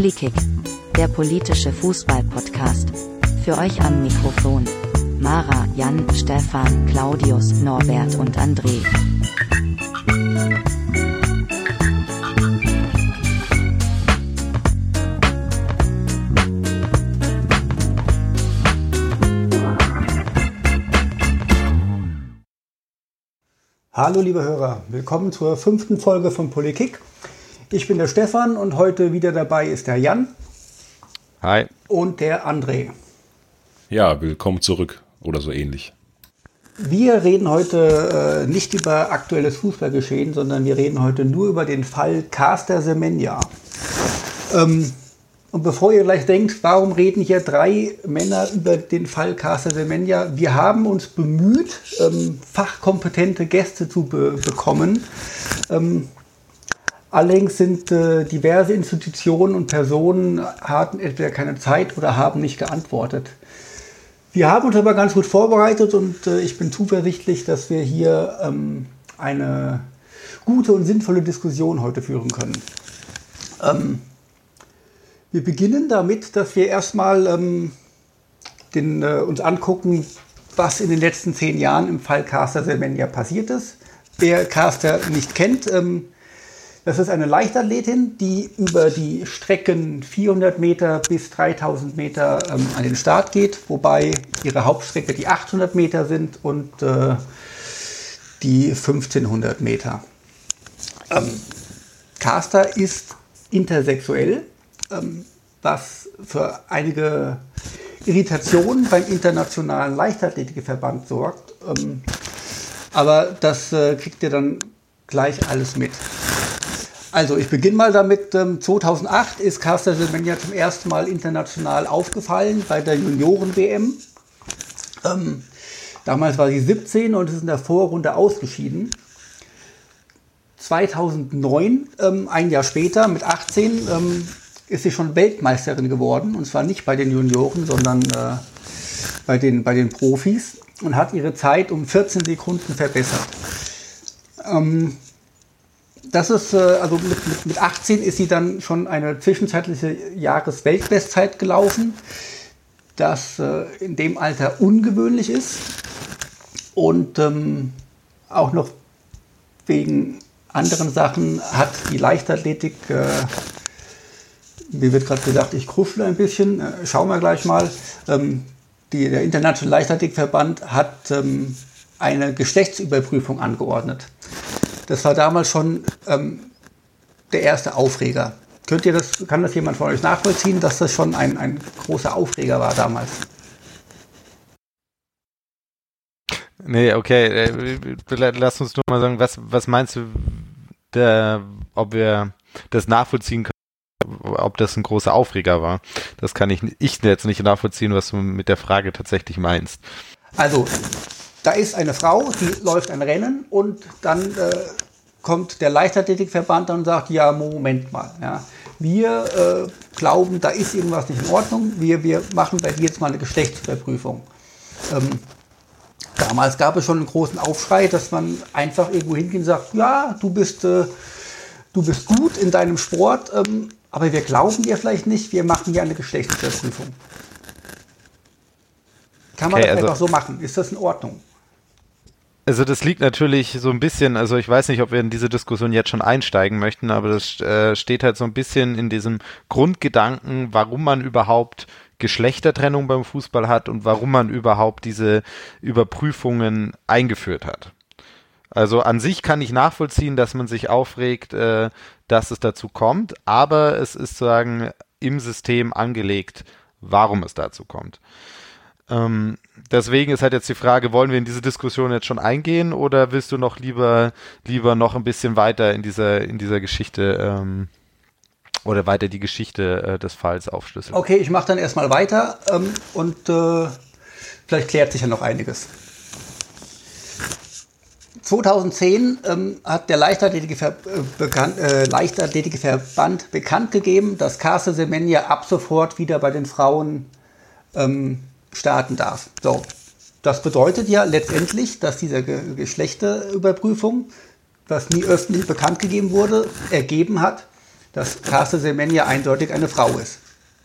Polikick, der politische Fußball-Podcast. Für euch am Mikrofon Mara, Jan, Stefan, Claudius, Norbert und André. Hallo liebe Hörer, willkommen zur 5. Folge von Polikick. Ich bin der Stefan und heute wieder dabei ist der Jan. Hi. Und der André. Ja, willkommen zurück oder so ähnlich. Wir reden heute nicht über aktuelles Fußballgeschehen, sondern wir reden heute nur über den Fall Caster Semenya. Und bevor ihr gleich denkt, warum reden hier 3 Männer über den Fall Caster Semenya? Wir haben uns bemüht, fachkompetente Gäste zu bekommen. Allerdings sind diverse Institutionen und Personen hatten entweder keine Zeit oder haben nicht geantwortet. Wir haben uns aber ganz gut vorbereitet und ich bin zuversichtlich, dass wir hier eine gute und sinnvolle Diskussion heute führen können. Wir beginnen damit, dass wir erstmal uns angucken, was in den letzten 10 Jahren im Fall Caster Semenya passiert ist. Wer Caster nicht kennt, das ist eine Leichtathletin, die über die Strecken 400 Meter bis 3000 Meter an den Start geht, wobei ihre Hauptstrecke die 800 Meter sind und die 1500 Meter. Caster ist intersexuell, was für einige Irritationen beim Internationalen Leichtathletikverband sorgt. Aber das kriegt ihr dann gleich alles mit. Also ich beginne mal damit, 2008 ist Caster Semenya zum ersten Mal international aufgefallen bei der Junioren-WM. Damals war sie 17 und ist in der Vorrunde ausgeschieden. 2009, ein Jahr später, mit 18, ist sie schon Weltmeisterin geworden. Und zwar nicht bei den Junioren, sondern bei den Profis. Und hat ihre Zeit um 14 Sekunden verbessert. Das ist, also mit 18 ist sie dann schon eine zwischenzeitliche Jahresweltbestzeit gelaufen, das in dem Alter ungewöhnlich ist und auch noch wegen anderen Sachen hat die Leichtathletik, mir wird gerade gesagt, ich kruschle ein bisschen, schauen wir gleich mal, der Internationale Leichtathletikverband hat eine Geschlechtsüberprüfung angeordnet. Das war damals schon der erste Aufreger. Kann das jemand von euch nachvollziehen, dass das schon ein großer Aufreger war damals? Nee, okay. Lass uns nur mal sagen, was meinst du, ob wir das nachvollziehen können, ob das ein großer Aufreger war? Das kann ich jetzt nicht nachvollziehen, was du mit der Frage tatsächlich meinst. Also, da ist eine Frau, die läuft ein Rennen und dann kommt der Leichtathletikverband und sagt, ja, Moment mal, ja, wir glauben, da ist irgendwas nicht in Ordnung, wir machen bei dir jetzt mal eine Geschlechtsüberprüfung. Damals gab es schon einen großen Aufschrei, dass man einfach irgendwo hingeht und sagt, ja, du bist gut in deinem Sport, aber wir glauben dir vielleicht nicht, wir machen hier eine Geschlechtsüberprüfung. Kann man das einfach so machen? Ist das in Ordnung? Also das liegt natürlich so ein bisschen, also ich weiß nicht, ob wir in diese Diskussion jetzt schon einsteigen möchten, aber das steht halt so ein bisschen in diesem Grundgedanken, warum man überhaupt Geschlechtertrennung beim Fußball hat und warum man überhaupt diese Überprüfungen eingeführt hat. Also an sich kann ich nachvollziehen, dass man sich aufregt, dass es dazu kommt, aber es ist sozusagen im System angelegt, warum es dazu kommt. Deswegen ist halt jetzt die Frage, wollen wir in diese Diskussion jetzt schon eingehen oder willst du noch lieber noch ein bisschen weiter in dieser Geschichte oder weiter die Geschichte des Falls aufschlüsseln? Okay, ich mache dann erstmal weiter und vielleicht klärt sich ja noch einiges. 2010 hat der Leichtathletikverband bekannt gegeben, dass Caster Semenya ab sofort wieder bei den Frauen starten darf. So, das bedeutet ja letztendlich, dass diese Geschlechterüberprüfung, was nie öffentlich bekannt gegeben wurde, ergeben hat, dass Caster Semenya eindeutig eine Frau ist.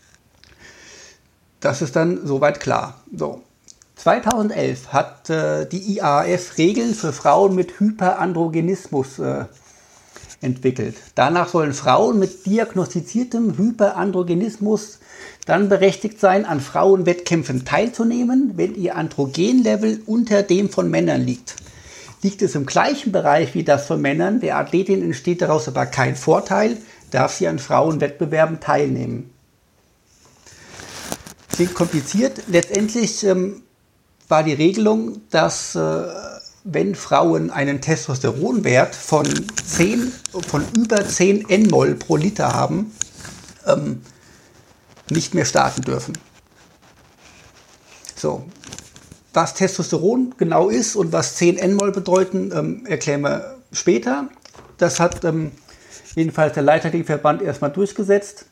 Das ist dann soweit klar. So. 2011 hat die IAAF Regeln für Frauen mit Hyperandrogenismus entwickelt. Danach sollen Frauen mit diagnostiziertem Hyperandrogenismus dann berechtigt sein, an Frauenwettkämpfen teilzunehmen, wenn ihr Androgenlevel unter dem von Männern liegt. Liegt es im gleichen Bereich wie das von Männern, der Athletin entsteht daraus aber kein Vorteil, darf sie an Frauenwettbewerben teilnehmen. Klingt kompliziert. Letztendlich war die Regelung, dass wenn Frauen einen Testosteronwert von über 10 Nmol pro Liter haben, nicht mehr starten dürfen. So, was Testosteron genau ist und was 10 Nmol bedeuten, erklären wir später. Das hat jedenfalls der Leichtathletikverband erstmal durchgesetzt.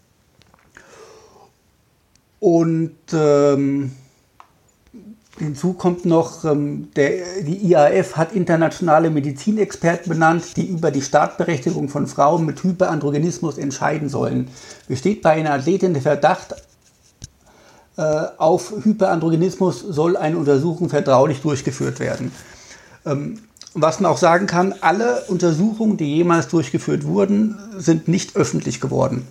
Und hinzu kommt noch, die IAAF hat internationale Medizinexperten benannt, die über die Startberechtigung von Frauen mit Hyperandrogenismus entscheiden sollen. Besteht bei einer Athletin der Verdacht auf Hyperandrogenismus, soll eine Untersuchung vertraulich durchgeführt werden. Was man auch sagen kann, alle Untersuchungen, die jemals durchgeführt wurden, sind nicht öffentlich geworden.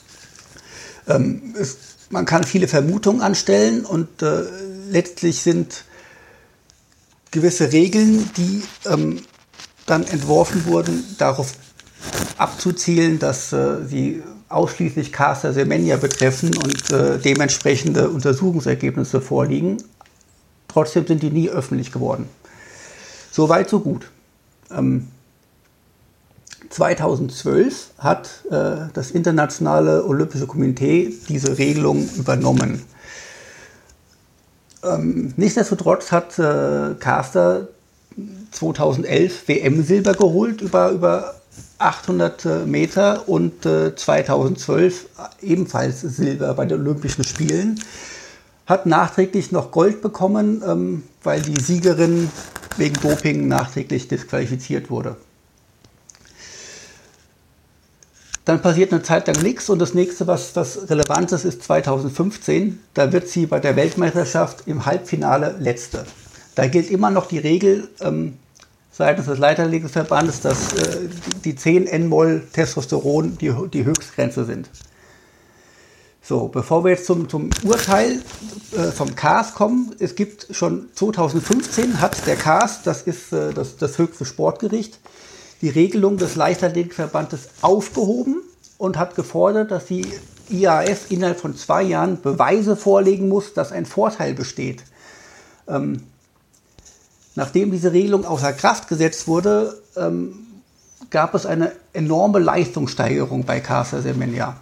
Man kann viele Vermutungen anstellen und letztlich sind gewisse Regeln, die dann entworfen wurden, darauf abzuzielen, dass sie ausschließlich Caster Semenya betreffen und dementsprechende Untersuchungsergebnisse vorliegen. Trotzdem sind die nie öffentlich geworden. So weit, so gut. 2012 hat das Internationale Olympische Komitee diese Regelung übernommen. Nichtsdestotrotz hat Caster 2011 WM-Silber geholt über 800 Meter und 2012 ebenfalls Silber bei den Olympischen Spielen. Hat nachträglich noch Gold bekommen, weil die Siegerin wegen Doping nachträglich disqualifiziert wurde. Dann passiert eine Zeit lang nichts und das nächste, was relevant ist 2015. Da wird sie bei der Weltmeisterschaft im Halbfinale Letzte. Da gilt immer noch die Regel seitens des Leichtathletikverbandes, dass die 10 Nmol Testosteron die Höchstgrenze sind. So, bevor wir jetzt zum Urteil vom CAS kommen, es gibt schon 2015 hat der CAS, das ist das höchste Sportgericht, die Regelung des Leichtathletikverbandes aufgehoben und hat gefordert, dass die IAAF innerhalb von 2 Jahren Beweise vorlegen muss, dass ein Vorteil besteht. Nachdem diese Regelung außer Kraft gesetzt wurde, gab es eine enorme Leistungssteigerung bei Caster Semenya.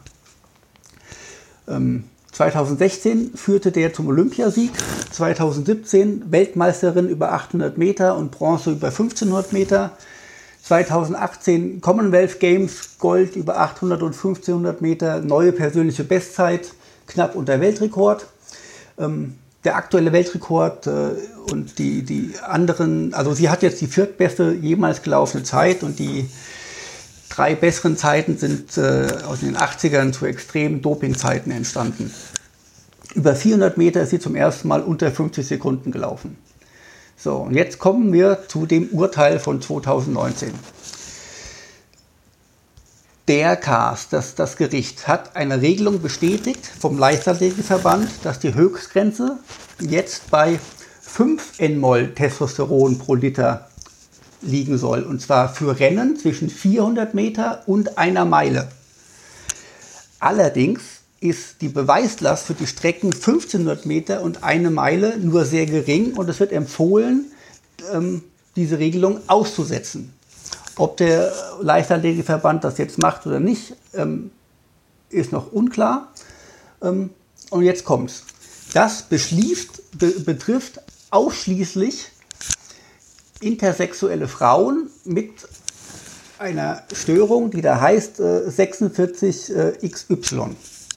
2016 führte der zum Olympiasieg, 2017 Weltmeisterin über 800 Meter und Bronze über 1500 Meter, 2018 Commonwealth Games, Gold über 800 und 1500 Meter, neue persönliche Bestzeit, knapp unter Weltrekord. Der aktuelle Weltrekord und die anderen, also sie hat jetzt die viertbeste jemals gelaufene Zeit und die 3 besseren Zeiten sind aus den 80ern zu extremen Dopingzeiten entstanden. Über 400 Meter ist sie zum ersten Mal unter 50 Sekunden gelaufen. So, und jetzt kommen wir zu dem Urteil von 2019. Der CAS, das Gericht, hat eine Regelung bestätigt vom Leichtathletikverband, dass die Höchstgrenze jetzt bei 5 Nmol Testosteron pro Liter liegen soll. Und zwar für Rennen zwischen 400 Meter und einer Meile. Allerdings ist die Beweislast für die Strecken 1500 Meter und eine Meile nur sehr gering und es wird empfohlen, diese Regelung auszusetzen. Ob der Leichtathletikverband das jetzt macht oder nicht, ist noch unklar. Und jetzt kommt's. Das betrifft ausschließlich intersexuelle Frauen mit einer Störung, die da heißt 46XY.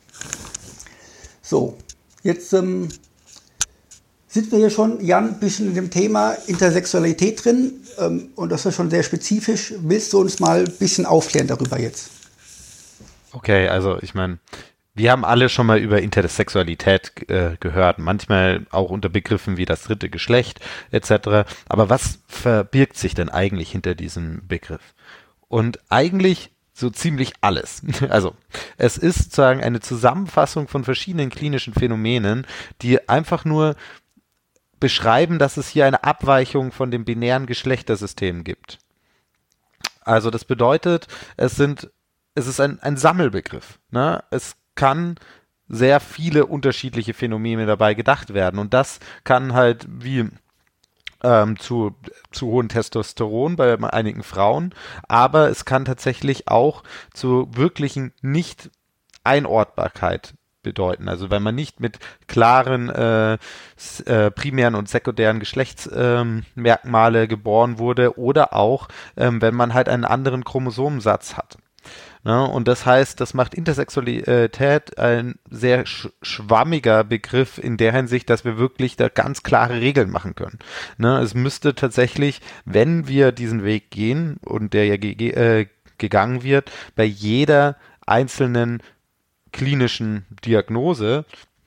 So, jetzt sind wir hier schon, Jan, ein bisschen in dem Thema Intersexualität drin und das ist schon sehr spezifisch. Willst du uns mal ein bisschen aufklären darüber jetzt? Okay, also ich meine, wir haben alle schon mal über Intersexualität gehört, manchmal auch unter Begriffen wie das dritte Geschlecht etc. Aber was verbirgt sich denn eigentlich hinter diesem Begriff? Und eigentlich so ziemlich alles. Also es ist sozusagen eine Zusammenfassung von verschiedenen klinischen Phänomenen, die einfach nur beschreiben, dass es hier eine Abweichung von dem binären Geschlechtersystem gibt. Also das bedeutet, es ist ein Sammelbegriff. Ne? Es kann sehr viele unterschiedliche Phänomene dabei gedacht werden. Und das kann halt wie zu hohem Testosteron bei einigen Frauen, aber es kann tatsächlich auch zu wirklichen Nicht-Einordbarkeit bedeuten. Also wenn man nicht mit klaren primären und sekundären Geschlechtsmerkmale geboren wurde oder auch, wenn man halt einen anderen Chromosomensatz hat. Ne? Und das heißt, das macht Intersexualität ein sehr schwammiger Begriff in der Hinsicht, dass wir wirklich da ganz klare Regeln machen können. Ne? Es müsste tatsächlich, wenn wir diesen Weg gehen und der ja gegangen wird, bei jeder einzelnen klinischen Diagnose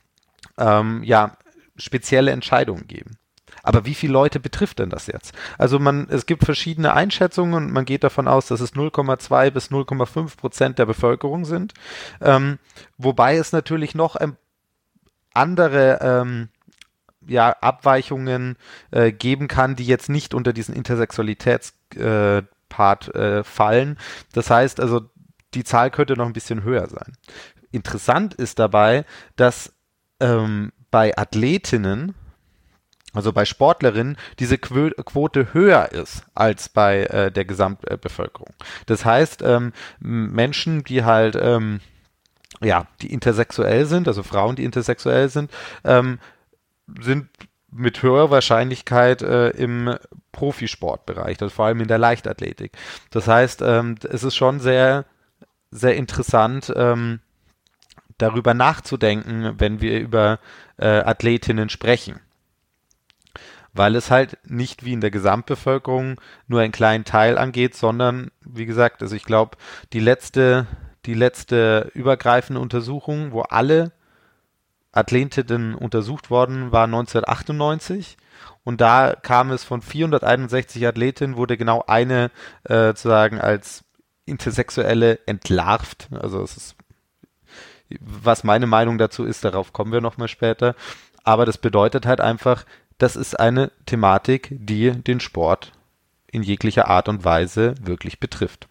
spezielle Entscheidungen geben. Aber wie viele Leute betrifft denn das jetzt? Also es gibt verschiedene Einschätzungen und man geht davon aus, dass es 0,2 bis 0,5% der Bevölkerung sind. Wobei es natürlich noch andere Abweichungen geben kann, die jetzt nicht unter diesen Intersexualitätspart fallen. Das heißt also, die Zahl könnte noch ein bisschen höher sein. Interessant ist dabei, dass bei Athletinnen, also bei Sportlerinnen, diese Quote höher ist als bei der Gesamtbevölkerung. Das heißt, Menschen, die halt, die intersexuell sind, also Frauen, die intersexuell sind mit höherer Wahrscheinlichkeit im Profisportbereich, also vor allem in der Leichtathletik. Das heißt, es ist schon sehr, sehr interessant, darüber nachzudenken, wenn wir über Athletinnen sprechen. Weil es halt nicht wie in der Gesamtbevölkerung nur einen kleinen Teil angeht, sondern, wie gesagt, also ich glaube, die letzte übergreifende Untersuchung, wo alle Athletinnen untersucht worden, war 1998 und da kam es von 461 Athletinnen, wurde genau eine sozusagen als Intersexuelle entlarvt. Also es ist, was meine Meinung dazu ist, darauf kommen wir nochmal später. Aber das bedeutet halt einfach, das ist eine Thematik, die den Sport in jeglicher Art und Weise wirklich betrifft.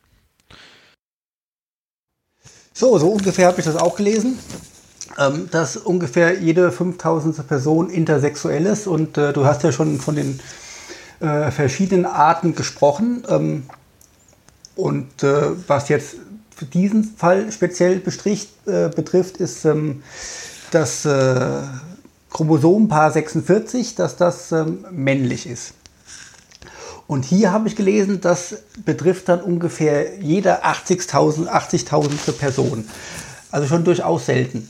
So ungefähr habe ich das auch gelesen, dass ungefähr jede 5000. Person intersexuell ist und du hast ja schon von den verschiedenen Arten gesprochen und was jetzt für diesen Fall speziell betrifft, ist das Chromosompaar 46, dass das männlich ist. Und hier habe ich gelesen, das betrifft dann ungefähr jede 80.000. Person. Also schon durchaus selten.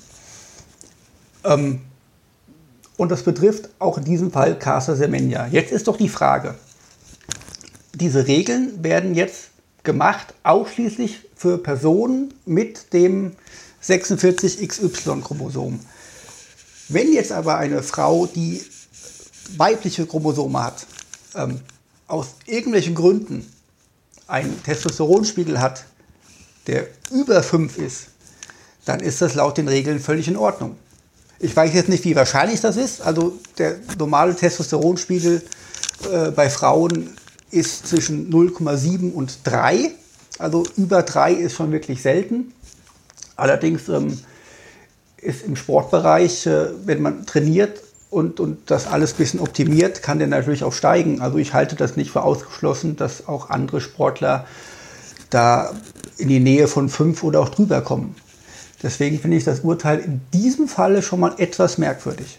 Und das betrifft auch in diesem Fall Caster Semenya. Jetzt ist doch die Frage, diese Regeln werden jetzt gemacht ausschließlich für Personen mit dem 46XY-Chromosom. Wenn jetzt aber eine Frau, die weibliche Chromosome hat, aus irgendwelchen Gründen einen Testosteronspiegel hat, der über 5 ist, dann ist das laut den Regeln völlig in Ordnung. Ich weiß jetzt nicht, wie wahrscheinlich das ist. Also der normale Testosteronspiegel bei Frauen ist zwischen 0,7 und 3. Also über 3 ist schon wirklich selten. Allerdings ist im Sportbereich, wenn man trainiert und das alles ein bisschen optimiert, kann der natürlich auch steigen. Also ich halte das nicht für ausgeschlossen, dass auch andere Sportler da in die Nähe von 5 oder auch drüber kommen. Deswegen finde ich das Urteil in diesem Falle schon mal etwas merkwürdig.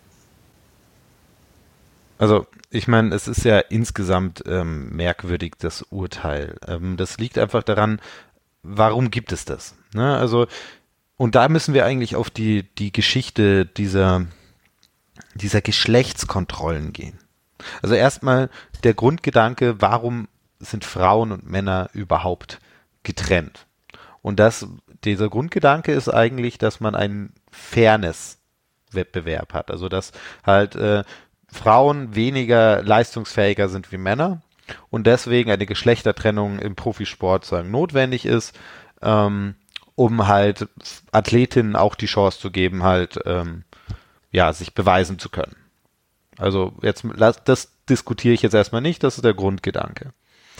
Also ich meine, es ist ja insgesamt merkwürdig, das Urteil. Das liegt einfach daran, warum gibt es das? Ne? Also und da müssen wir eigentlich auf die Geschichte dieser Geschlechtskontrollen gehen. Also erstmal der Grundgedanke, warum sind Frauen und Männer überhaupt getrennt? Und das dieser Grundgedanke ist eigentlich, dass man einen Fairness-Wettbewerb hat. Also dass halt Frauen weniger leistungsfähiger sind wie Männer und deswegen eine Geschlechtertrennung im Profisport sagen notwendig ist, um halt Athletinnen auch die Chance zu geben, halt sich beweisen zu können. Also jetzt das diskutiere ich jetzt erstmal nicht, das ist der Grundgedanke.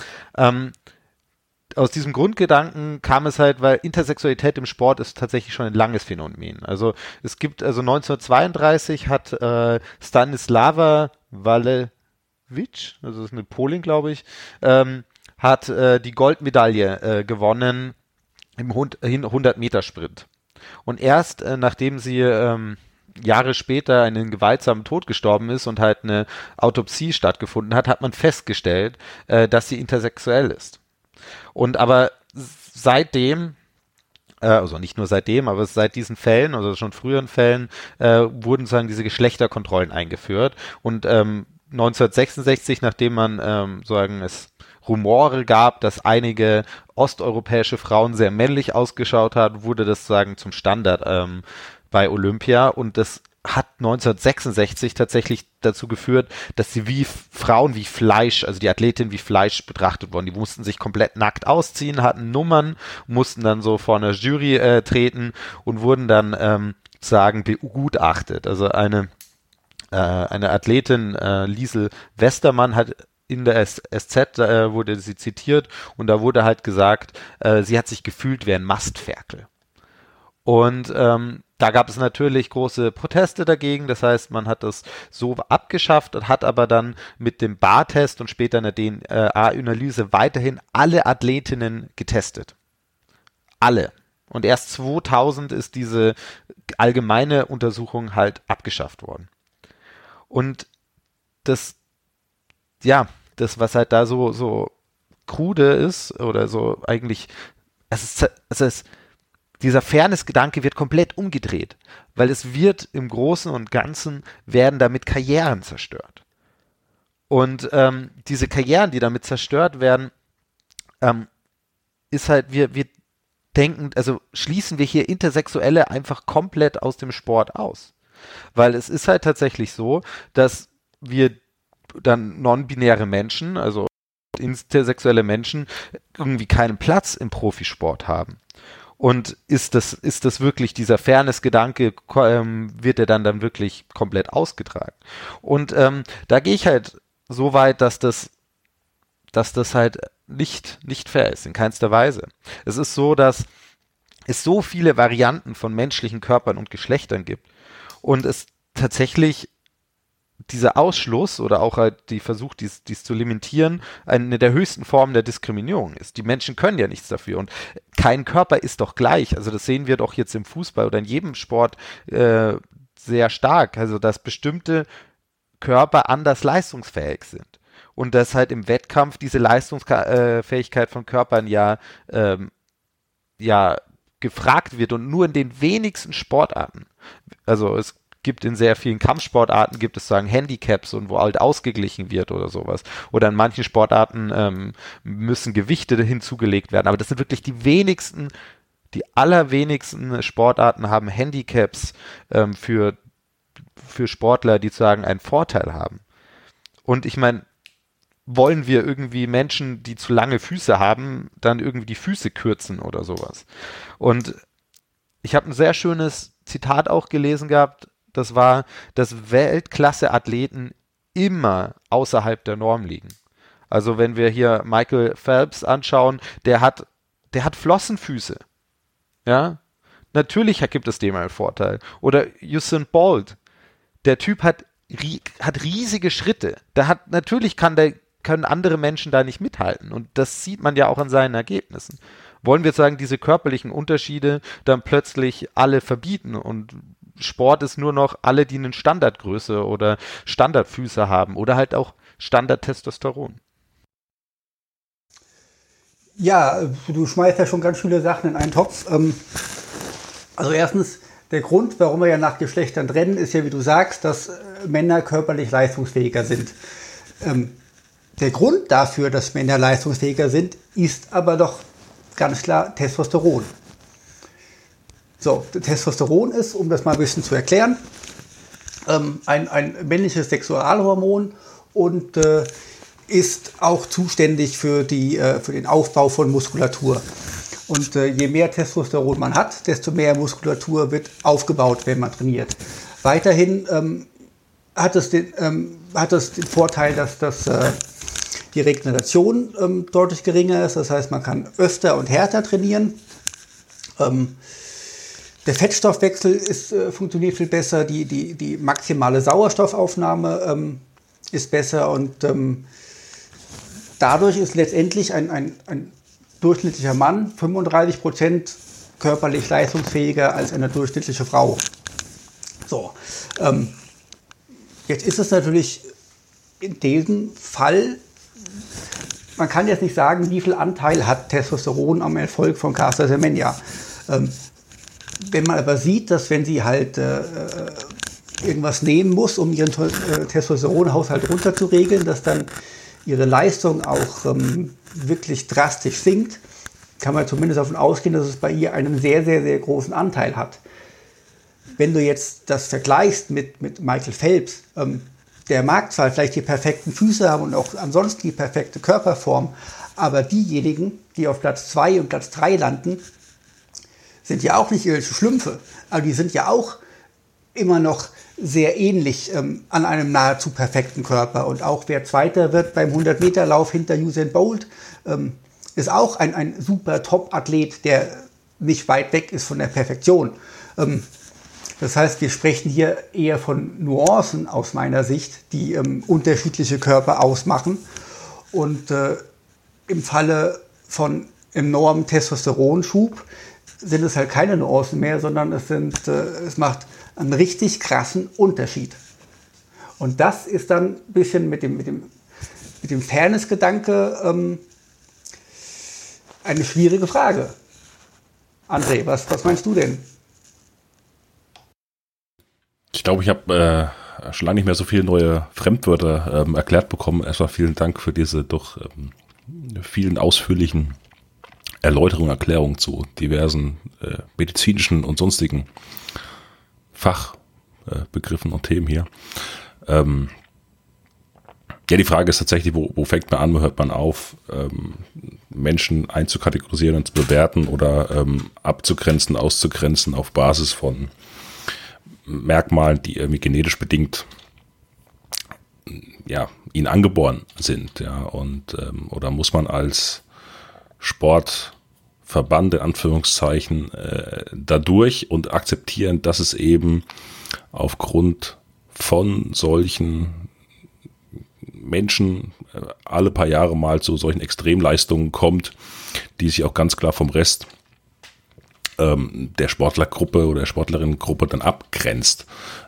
Aus diesem Grundgedanken kam es halt, weil Intersexualität im Sport ist tatsächlich schon ein langes Phänomen. Also 1932 hat Stanislawa Walewicz, also das ist eine Polin, glaube ich, hat die Goldmedaille gewonnen im 100-Meter-Sprint. Und erst nachdem sie Jahre später einen gewaltsamen Tod gestorben ist und halt eine Autopsie stattgefunden hat, hat man festgestellt, dass sie intersexuell ist. Und aber seitdem, also nicht nur seitdem, aber seit diesen Fällen, also schon früheren Fällen, wurden sozusagen diese Geschlechterkontrollen eingeführt. Und 1966, nachdem man es Rumore gab, dass einige osteuropäische Frauen sehr männlich ausgeschaut haben, wurde das sozusagen zum Standard bei Olympia. Und das hat 1966 tatsächlich dazu geführt, dass sie wie Frauen wie Fleisch, also die Athletinnen wie Fleisch betrachtet wurden. Die mussten sich komplett nackt ausziehen, hatten Nummern, mussten dann so vor einer Jury treten und wurden dann begutachtet. Also eine Athletin, Liesel Westermann, hat in der SZ wurde sie zitiert und da wurde halt gesagt, sie hat sich gefühlt wie ein Mastferkel. Und da gab es natürlich große Proteste dagegen, das heißt, man hat das so abgeschafft und hat aber dann mit dem Barr-Test und später einer DNA-Analyse weiterhin alle Athletinnen getestet. Alle. Und erst 2000 ist diese allgemeine Untersuchung halt abgeschafft worden. Und das, was halt da so krude ist oder so eigentlich, dieser Fairness-Gedanke wird komplett umgedreht, weil es wird im Großen und Ganzen werden damit Karrieren zerstört. Und diese Karrieren, die damit zerstört werden, ist halt, wir denken, also schließen wir hier Intersexuelle einfach komplett aus dem Sport aus. Weil es ist halt tatsächlich so, dass wir dann non-binäre Menschen, also intersexuelle Menschen, irgendwie keinen Platz im Profisport haben. Und ist das wirklich dieser Fairness-Gedanke, wird er dann wirklich komplett ausgetragen? Und da gehe ich halt so weit, dass das halt nicht fair ist, in keinster Weise. Es ist so, dass es so viele Varianten von menschlichen Körpern und Geschlechtern gibt und es tatsächlich dieser Ausschluss oder auch halt die Versuch, dies zu limitieren, eine der höchsten Formen der Diskriminierung ist. Die Menschen können ja nichts dafür und kein Körper ist doch gleich. Also das sehen wir doch jetzt im Fußball oder in jedem Sport sehr stark. Also dass bestimmte Körper anders leistungsfähig sind und dass halt im Wettkampf diese Leistungsfähigkeit von Körpern ja gefragt wird und nur in den wenigsten Sportarten. Also es gibt in sehr vielen Kampfsportarten gibt es Handicaps und wo halt ausgeglichen wird oder sowas. Oder in manchen Sportarten müssen Gewichte hinzugelegt werden. Aber das sind wirklich die allerwenigsten Sportarten haben Handicaps für Sportler, die sozusagen einen Vorteil haben. Und ich meine, wollen wir irgendwie Menschen, die zu lange Füße haben, dann irgendwie die Füße kürzen oder sowas? Und ich habe ein sehr schönes Zitat auch gelesen gehabt, das war, dass Weltklasse-Athleten immer außerhalb der Norm liegen. Also wenn wir hier Michael Phelps anschauen, der hat Flossenfüße. Ja, natürlich gibt es dem einen Vorteil. Oder Usain Bolt, der Typ hat riesige Schritte. Können andere Menschen da nicht mithalten. Und das sieht man ja auch an seinen Ergebnissen. Wollen wir sagen, diese körperlichen Unterschiede dann plötzlich alle verbieten und Sport ist nur noch alle, die eine Standardgröße oder Standardfüße haben oder halt auch Standardtestosteron? Ja, du schmeißt ja schon ganz viele Sachen in einen Topf. Also erstens, der Grund, warum wir ja nach Geschlechtern trennen, ist ja, wie du sagst, dass Männer körperlich leistungsfähiger sind. Der Grund dafür, dass Männer leistungsfähiger sind, ist aber doch ganz klar Testosteron. So, Testosteron ist, um das mal ein bisschen zu erklären, ein männliches Sexualhormon und ist auch zuständig für den Aufbau von Muskulatur. Und je mehr Testosteron man hat, desto mehr Muskulatur wird aufgebaut, wenn man trainiert. Weiterhin hat es den Vorteil, dass die Regeneration deutlich geringer ist. Das heißt, man kann öfter und härter trainieren. Der Fettstoffwechsel funktioniert viel besser. Die maximale Sauerstoffaufnahme ist besser. Und dadurch ist letztendlich ein durchschnittlicher Mann 35% körperlich leistungsfähiger als eine durchschnittliche Frau. So, jetzt ist es natürlich in diesem Fall, man kann jetzt nicht sagen, wie viel Anteil hat Testosteron am Erfolg von Caster Semenya. Wenn man aber sieht, dass wenn sie halt irgendwas nehmen muss, um ihren Testosteronhaushalt runterzuregeln, dass dann ihre Leistung auch wirklich drastisch sinkt, kann man zumindest davon ausgehen, dass es bei ihr einen sehr, sehr, sehr großen Anteil hat. Wenn du jetzt das vergleichst mit Michael Phelps, der mag zwar vielleicht die perfekten Füße haben und auch ansonsten die perfekte Körperform, aber diejenigen, die auf Platz 2 und Platz 3 landen, sind ja auch nicht irgendwelche Schlümpfe, aber die sind ja auch immer noch sehr ähnlich an einem nahezu perfekten Körper. Und auch wer Zweiter wird beim 100-Meter-Lauf hinter Usain Bolt, ist auch ein super Top-Athlet, der nicht weit weg ist von der Perfektion. Das heißt, wir sprechen hier eher von Nuancen aus meiner Sicht, die unterschiedliche Körper ausmachen. Und im Falle von enormem Testosteronschub sind es halt keine Nuancen mehr, sondern es macht einen richtig krassen Unterschied. Und das ist dann ein bisschen mit dem Fairness-Gedanke eine schwierige Frage. André, was meinst du denn? Ich glaube, ich habe schon lange nicht mehr so viele neue Fremdwörter erklärt bekommen. Erstmal vielen Dank für diese doch vielen ausführlichen Erläuterungen, Erklärungen zu diversen medizinischen und sonstigen Fachbegriffen und Themen hier. Ja, die Frage ist tatsächlich, wo fängt man an, wo hört man auf, Menschen einzukategorisieren und zu bewerten oder abzugrenzen, auszugrenzen auf Basis von Merkmalen, die irgendwie genetisch bedingt ja, ihnen angeboren sind, ja, und oder muss man als Sportverband in Anführungszeichen dadurch und akzeptieren, dass es eben aufgrund von solchen Menschen alle paar Jahre mal zu solchen Extremleistungen kommt, die sich auch ganz klar vom Rest der Sportlergruppe oder der Sportlerinnengruppe dann abgrenzt.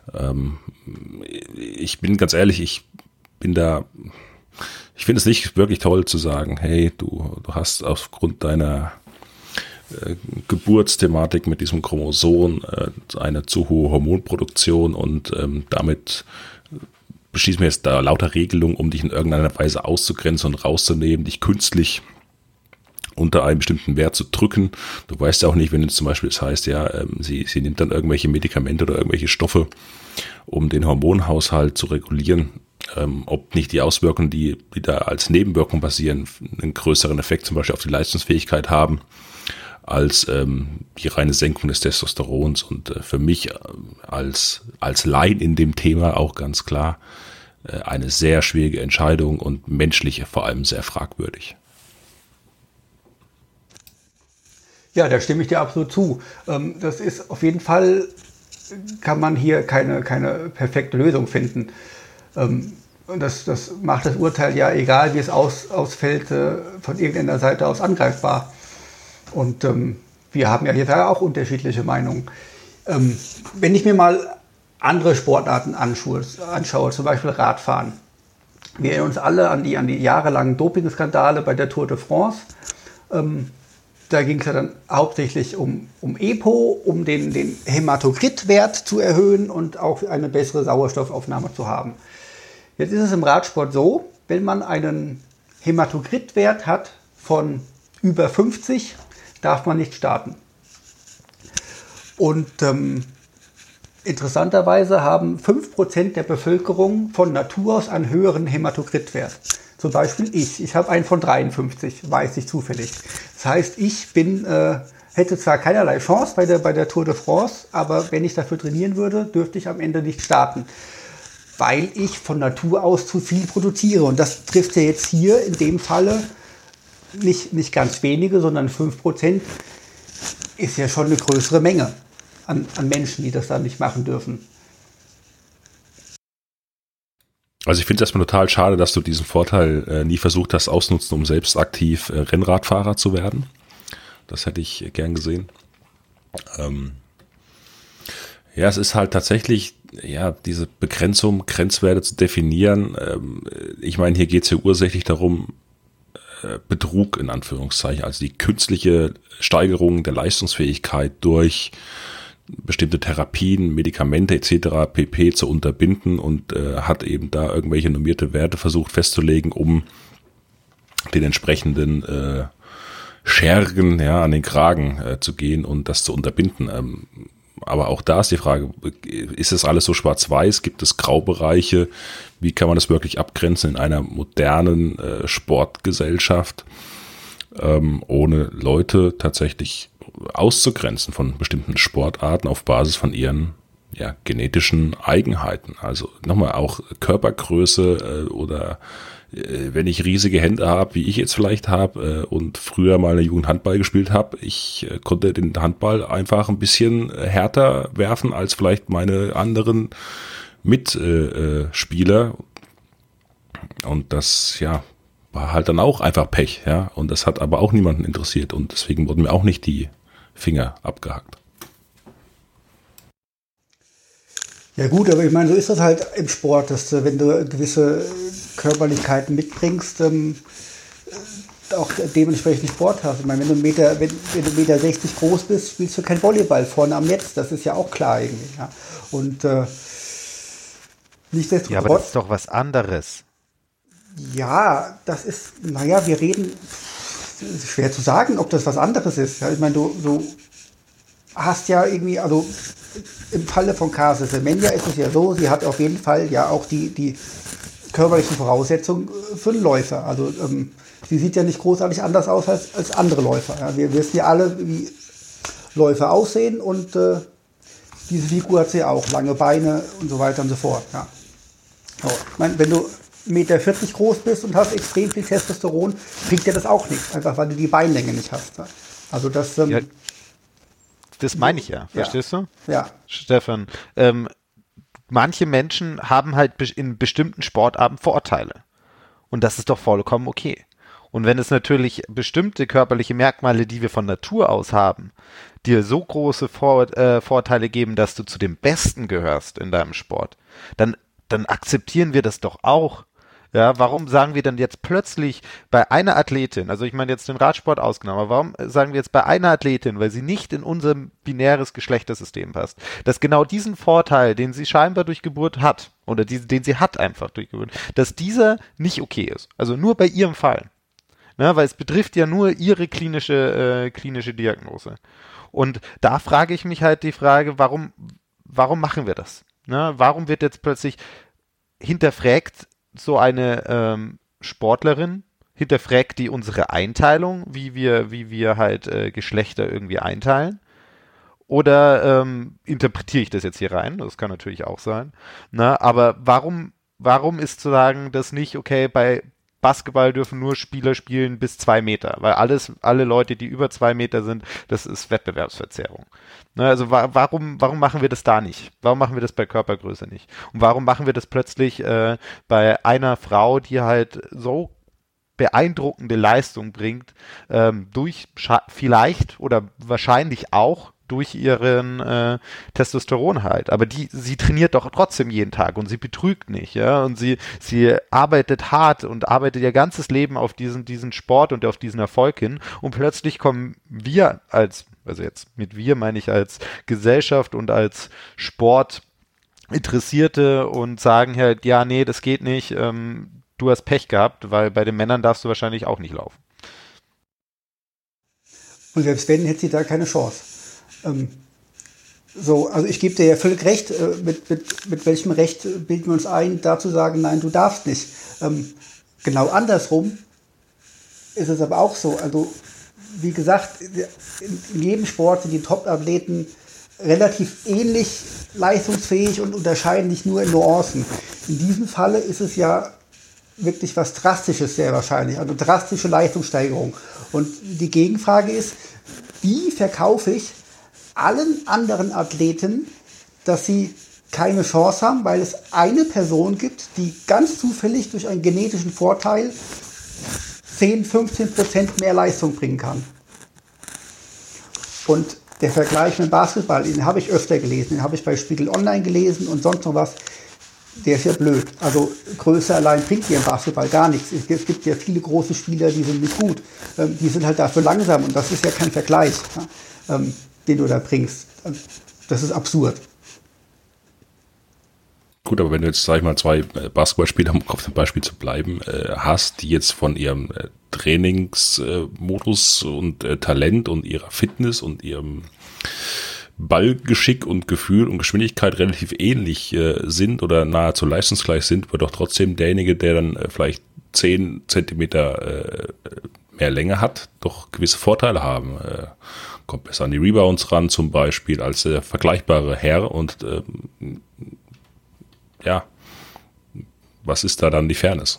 Ich bin ganz ehrlich, ich finde es nicht wirklich toll zu sagen, hey, du hast aufgrund deiner Geburtsthematik mit diesem Chromosom eine zu hohe Hormonproduktion und damit beschließen wir jetzt da lauter Regelungen, um dich in irgendeiner Weise auszugrenzen und rauszunehmen, dich künstlich unter einem bestimmten Wert zu drücken. Du weißt ja auch nicht, wenn jetzt zum Beispiel es heißt, ja, sie nimmt dann irgendwelche Medikamente oder irgendwelche Stoffe, um den Hormonhaushalt zu regulieren, ob nicht die Auswirkungen, die da als Nebenwirkung passieren, einen größeren Effekt zum Beispiel auf die Leistungsfähigkeit haben, als die reine Senkung des Testosterons. Und für mich als Laien in dem Thema auch ganz klar eine sehr schwierige Entscheidung und menschlich vor allem sehr fragwürdig. Ja, da stimme ich dir absolut zu. Das ist auf jeden Fall, kann man hier keine perfekte Lösung finden. Das macht das Urteil ja, egal wie es ausfällt, von irgendeiner Seite aus angreifbar. Und wir haben ja hier auch unterschiedliche Meinungen. Wenn ich mir mal andere Sportarten anschaue, zum Beispiel Radfahren. Wir erinnern uns alle an die jahrelangen Dopingskandale bei der Tour de France. Da ging es ja dann hauptsächlich um EPO, um den Hämatokrit-Wert zu erhöhen und auch eine bessere Sauerstoffaufnahme zu haben. Jetzt ist es im Radsport so, wenn man einen Hämatokrit-Wert hat von über 50, darf man nicht starten. Und interessanterweise haben 5% der Bevölkerung von Natur aus einen höheren Hämatokritwert. Zum Beispiel ich. Ich habe einen von 53, weiß ich zufällig. Das heißt, ich hätte zwar keinerlei Chance bei der Tour de France, aber wenn ich dafür trainieren würde, dürfte ich am Ende nicht starten, weil ich von Natur aus zu viel produziere. Und das trifft ja jetzt hier in dem Falle nicht ganz wenige, sondern 5% ist ja schon eine größere Menge an Menschen, die das dann nicht machen dürfen. Also ich finde es erstmal total schade, dass du diesen Vorteil nie versucht hast auszunutzen, um selbst aktiv Rennradfahrer zu werden. Das hätte ich gern gesehen. Ja, es ist halt tatsächlich, ja, diese Begrenzung, Grenzwerte zu definieren. Ich meine, hier geht es ja ursächlich darum, Betrug in Anführungszeichen, also die künstliche Steigerung der Leistungsfähigkeit durch bestimmte Therapien, Medikamente etc. pp. Zu unterbinden und hat eben da irgendwelche normierte Werte versucht festzulegen, um den entsprechenden Schergen an den Kragen zu gehen und das zu unterbinden. Aber auch da ist die Frage, ist das alles so schwarz-weiß? Gibt es Graubereiche? Wie kann man das wirklich abgrenzen in einer modernen Sportgesellschaft, ohne Leute tatsächlich auszugrenzen von bestimmten Sportarten auf Basis von ihren genetischen Eigenheiten? Also nochmal auch Körpergröße oder wenn ich riesige Hände habe, wie ich jetzt vielleicht habe und früher mal eine Jugend Handball gespielt habe, ich konnte den Handball einfach ein bisschen härter werfen als vielleicht meine anderen Mitspieler und das war halt dann auch einfach Pech, und das hat aber auch niemanden interessiert und deswegen wurden mir auch nicht die Finger abgehackt. Ja gut, aber ich meine, so ist das halt im Sport, dass wenn du gewisse Körperlichkeiten mitbringst, auch dementsprechend Sport hast. Ich meine, wenn du 1,60 Meter groß bist, spielst du kein Volleyball vorne am Netz, das ist ja auch klar irgendwie. Ja. Und nichtsdestotrotz... Ja, aber das ist doch was anderes. Ja, das ist, wir reden, ist schwer zu sagen, ob das was anderes ist. Ja, ich meine, du hast ja irgendwie, also im Falle von Kasia Semenya ist es ja so, sie hat auf jeden Fall ja auch die körperlichen Voraussetzungen für einen Läufer. Also sie sieht ja nicht großartig anders aus als andere Läufer. Ja. Wir wissen ja alle, wie Läufer aussehen und diese Figur hat sie auch, lange Beine und so weiter und so fort. Ja. So, ich meine, wenn du 1,40 Meter groß bist und hast extrem viel Testosteron, bringt dir das auch nichts, einfach weil du die Beinlänge nicht hast. Ja. Also das... Das meine ich ja, verstehst du? Ja. Stefan, manche Menschen haben halt in bestimmten Sportarten Vorteile. Und das ist doch vollkommen okay. Und wenn es natürlich bestimmte körperliche Merkmale, die wir von Natur aus haben, dir so große Vorteile geben, dass du zu den Besten gehörst in deinem Sport, dann akzeptieren wir das doch auch. Ja, warum sagen wir dann jetzt plötzlich bei einer Athletin, also ich meine jetzt den Radsport ausgenommen, aber warum sagen wir jetzt bei einer Athletin, weil sie nicht in unser binäres Geschlechtersystem passt, dass genau diesen Vorteil, den sie scheinbar durch Geburt hat, oder den sie hat einfach durch Geburt, dass dieser nicht okay ist. Also nur bei ihrem Fall. Ja, weil es betrifft ja nur ihre klinische Diagnose. Und da frage ich mich halt die Frage, warum machen wir das? Ja, warum wird jetzt plötzlich hinterfragt so eine Sportlerin, hinterfragt die unsere Einteilung, wie wir halt Geschlechter irgendwie einteilen? Oder interpretiere ich das jetzt hier rein? Das kann natürlich auch sein. Na, aber warum ist zu sagen, dass nicht, okay, bei Basketball dürfen nur Spieler spielen bis 2 Meter, weil alle Leute, die über 2 Meter sind, das ist Wettbewerbsverzerrung. Na, also warum machen wir das da nicht? Warum machen wir das bei Körpergröße nicht? Und warum machen wir das plötzlich bei einer Frau, die halt so beeindruckende Leistung bringt, durch vielleicht oder wahrscheinlich auch durch ihren Testosteron halt. Aber sie trainiert doch trotzdem jeden Tag und sie betrügt nicht, ja. Und sie arbeitet hart und arbeitet ihr ganzes Leben auf diesen Sport und auf diesen Erfolg hin. Und plötzlich kommen wir also jetzt mit wir meine ich als Gesellschaft und als Sportinteressierte und sagen halt, ja, nee, das geht nicht, du hast Pech gehabt, weil bei den Männern darfst du wahrscheinlich auch nicht laufen. Und selbst wenn, hätte sie da keine Chance. So, also ich gebe dir ja völlig recht, mit welchem Recht bilden wir uns ein, da zu sagen, nein, du darfst nicht. Genau andersrum ist es aber auch so. Also wie gesagt, in jedem Sport sind die Top-Athleten relativ ähnlich leistungsfähig und unterscheiden sich nur in Nuancen. In diesem Falle ist es ja wirklich was Drastisches sehr wahrscheinlich, also drastische Leistungssteigerung. Und die Gegenfrage ist, wie verkaufe ich allen anderen Athleten, dass sie keine Chance haben, weil es eine Person gibt, die ganz zufällig durch einen genetischen Vorteil 10-15% mehr Leistung bringen kann. Und der Vergleich mit dem Basketball, den habe ich öfter gelesen, den habe ich bei Spiegel Online gelesen und sonst noch was, der ist ja blöd. Also Größe allein bringt hier im Basketball gar nichts. Es gibt ja viele große Spieler, die sind nicht gut. Die sind halt dafür langsam und das ist ja kein Vergleich, den du da bringst. Das ist absurd. Gut, aber wenn du jetzt, sag ich mal, zwei Basketballspieler, um auf dem Beispiel zu bleiben, hast, die jetzt von ihrem Trainingsmodus und Talent und ihrer Fitness und ihrem Ballgeschick und Gefühl und Geschwindigkeit relativ ähnlich sind oder nahezu leistungsgleich sind, wird doch trotzdem derjenige, der dann vielleicht 10 Zentimeter mehr Länge hat, doch gewisse Vorteile haben. Kommt besser an die Rebounds ran zum Beispiel als der vergleichbare Herr und ja, was ist da dann die Fairness?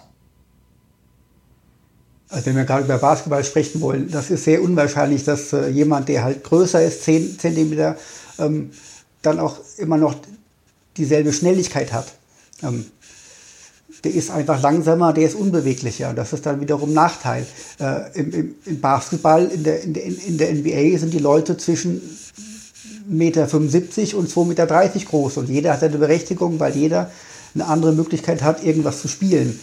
Also wenn wir gerade über Basketball sprechen wollen, das ist sehr unwahrscheinlich, dass jemand, der halt größer ist, 10 Zentimeter, dann auch immer noch dieselbe Schnelligkeit hat. Der ist einfach langsamer, der ist unbeweglicher. Das ist dann wiederum ein Nachteil. Im Basketball, in der NBA sind die Leute zwischen 1,75 Meter und 2,30 Meter groß. Und jeder hat eine Berechtigung, weil jeder eine andere Möglichkeit hat, irgendwas zu spielen.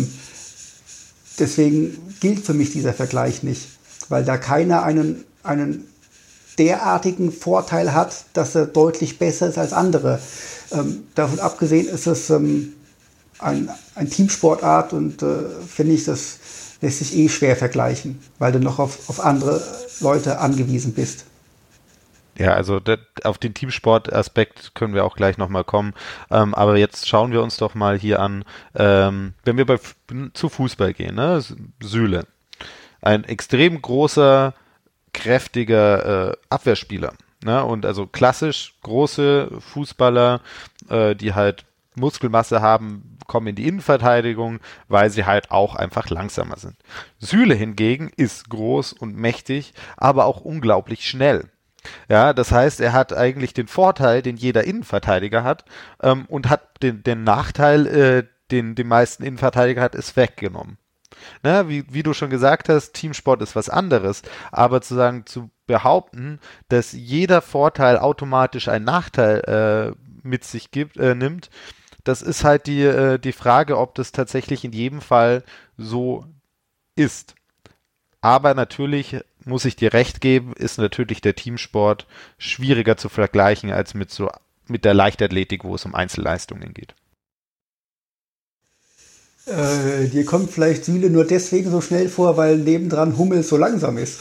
Deswegen gilt für mich dieser Vergleich nicht, weil da keiner einen derartigen Vorteil hat, dass er deutlich besser ist als andere. Davon abgesehen ist es ein Teamsportart und finde ich, das lässt sich schwer vergleichen, weil du noch auf andere Leute angewiesen bist. Ja, also auf den Teamsport-Aspekt können wir auch gleich nochmal kommen. Aber jetzt schauen wir uns doch mal hier an, wenn wir zu Fußball gehen, ne? Süle. Ein extrem großer, kräftiger Abwehrspieler. Ne? Und also klassisch große Fußballer, die halt Muskelmasse haben, kommen in die Innenverteidigung, weil sie halt auch einfach langsamer sind. Süle hingegen ist groß und mächtig, aber auch unglaublich schnell. Ja, das heißt, er hat eigentlich den Vorteil, den jeder Innenverteidiger hat, und hat den Nachteil, den die meisten Innenverteidiger hat, ist weggenommen. Ne, wie du schon gesagt hast, Teamsport ist was anderes, aber zu behaupten, dass jeder Vorteil automatisch einen Nachteil mit sich nimmt, das ist halt die Frage, ob das tatsächlich in jedem Fall so ist. Aber natürlich, muss ich dir recht geben, ist natürlich der Teamsport schwieriger zu vergleichen als mit der Leichtathletik, wo es um Einzelleistungen geht. Dir kommt vielleicht Süle nur deswegen so schnell vor, weil nebendran Hummels so langsam ist.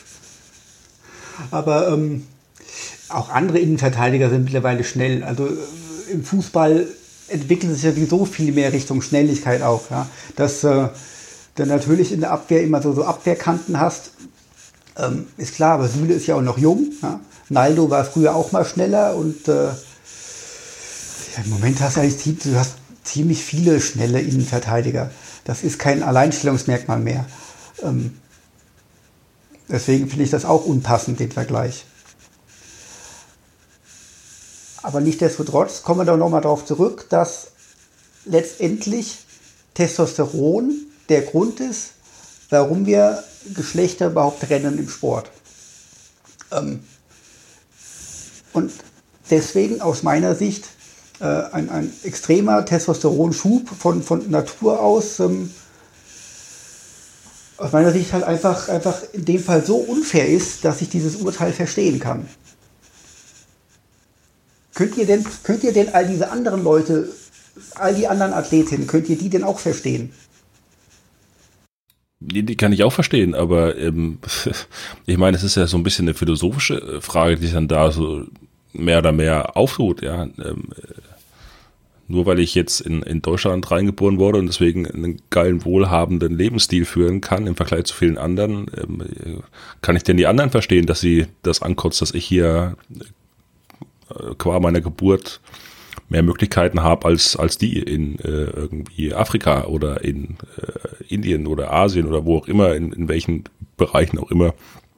Aber auch andere Innenverteidiger sind mittlerweile schnell. Also im Fußball entwickelt sich ja sowieso viel mehr Richtung Schnelligkeit auch. Ja? Dass du natürlich in der Abwehr immer so Abwehrkanten hast, ist klar, aber Süle ist ja auch noch jung. Ja? Naldo war früher auch mal schneller und im Moment hast du eigentlich ziemlich viele schnelle Innenverteidiger. Das ist kein Alleinstellungsmerkmal mehr. Deswegen finde ich das auch unpassend, den Vergleich. Aber nichtsdestotrotz kommen wir doch nochmal darauf zurück, dass letztendlich Testosteron der Grund ist, warum wir Geschlechter überhaupt trennen im Sport. Und deswegen aus meiner Sicht ein extremer Testosteronschub von Natur aus aus meiner Sicht halt einfach in dem Fall so unfair ist, dass ich dieses Urteil verstehen kann. Könnt ihr denn all diese anderen Leute, all die anderen Athletinnen, könnt ihr die denn auch verstehen? Die kann ich auch verstehen, aber ich meine, es ist ja so ein bisschen eine philosophische Frage, die sich dann da so mehr oder mehr auftut, ja. Nur weil ich jetzt in Deutschland reingeboren wurde und deswegen einen geilen, wohlhabenden Lebensstil führen kann im Vergleich zu vielen anderen, kann ich denn die anderen verstehen, dass sie das ankotzt, dass ich hier qua meiner Geburt mehr Möglichkeiten habe als die in irgendwie Afrika oder in Indien oder Asien oder wo auch immer, in welchen Bereichen auch immer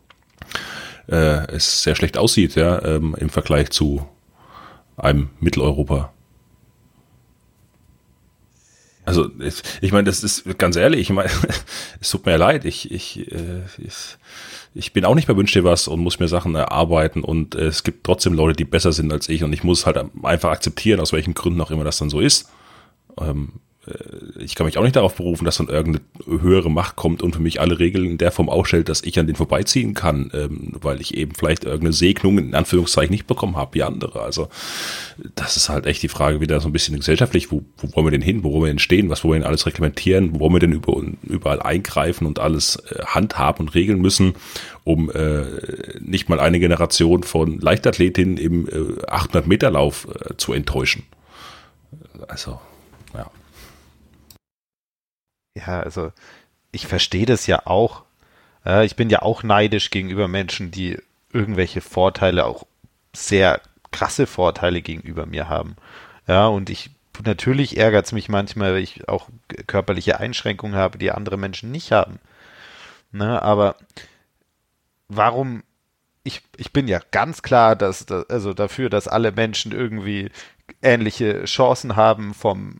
es sehr schlecht aussieht, ja, im Vergleich zu einem Mitteleuropa. Also ich meine, das ist ganz ehrlich, ich meine, es tut mir leid, ich bin auch nicht bei Wünsch dir was und muss mir Sachen erarbeiten und es gibt trotzdem Leute, die besser sind als ich und ich muss halt einfach akzeptieren, aus welchen Gründen auch immer das dann so ist. Ich kann mich auch nicht darauf berufen, dass dann irgendeine höhere Macht kommt und für mich alle Regeln in der Form aufstellt, dass ich an den vorbeiziehen kann, weil ich eben vielleicht irgendeine Segnung in Anführungszeichen nicht bekommen habe wie andere. Also das ist halt echt die Frage wieder so ein bisschen gesellschaftlich, wo wollen wir denn hin, wo wollen wir denn stehen, was wollen wir denn alles reglementieren, wo wollen wir denn überall eingreifen und alles handhaben und regeln müssen, um nicht mal eine Generation von Leichtathletinnen im 800-Meter-Lauf zu enttäuschen. Also, ja. Ja, also ich verstehe das ja auch. Ich bin ja auch neidisch gegenüber Menschen, die irgendwelche Vorteile, auch sehr krasse Vorteile gegenüber mir haben. Ja, und natürlich ärgert es mich manchmal, weil ich auch körperliche Einschränkungen habe, die andere Menschen nicht haben. Ne, aber warum, ich bin ja ganz klar, also dafür, dass alle Menschen irgendwie ähnliche Chancen haben vom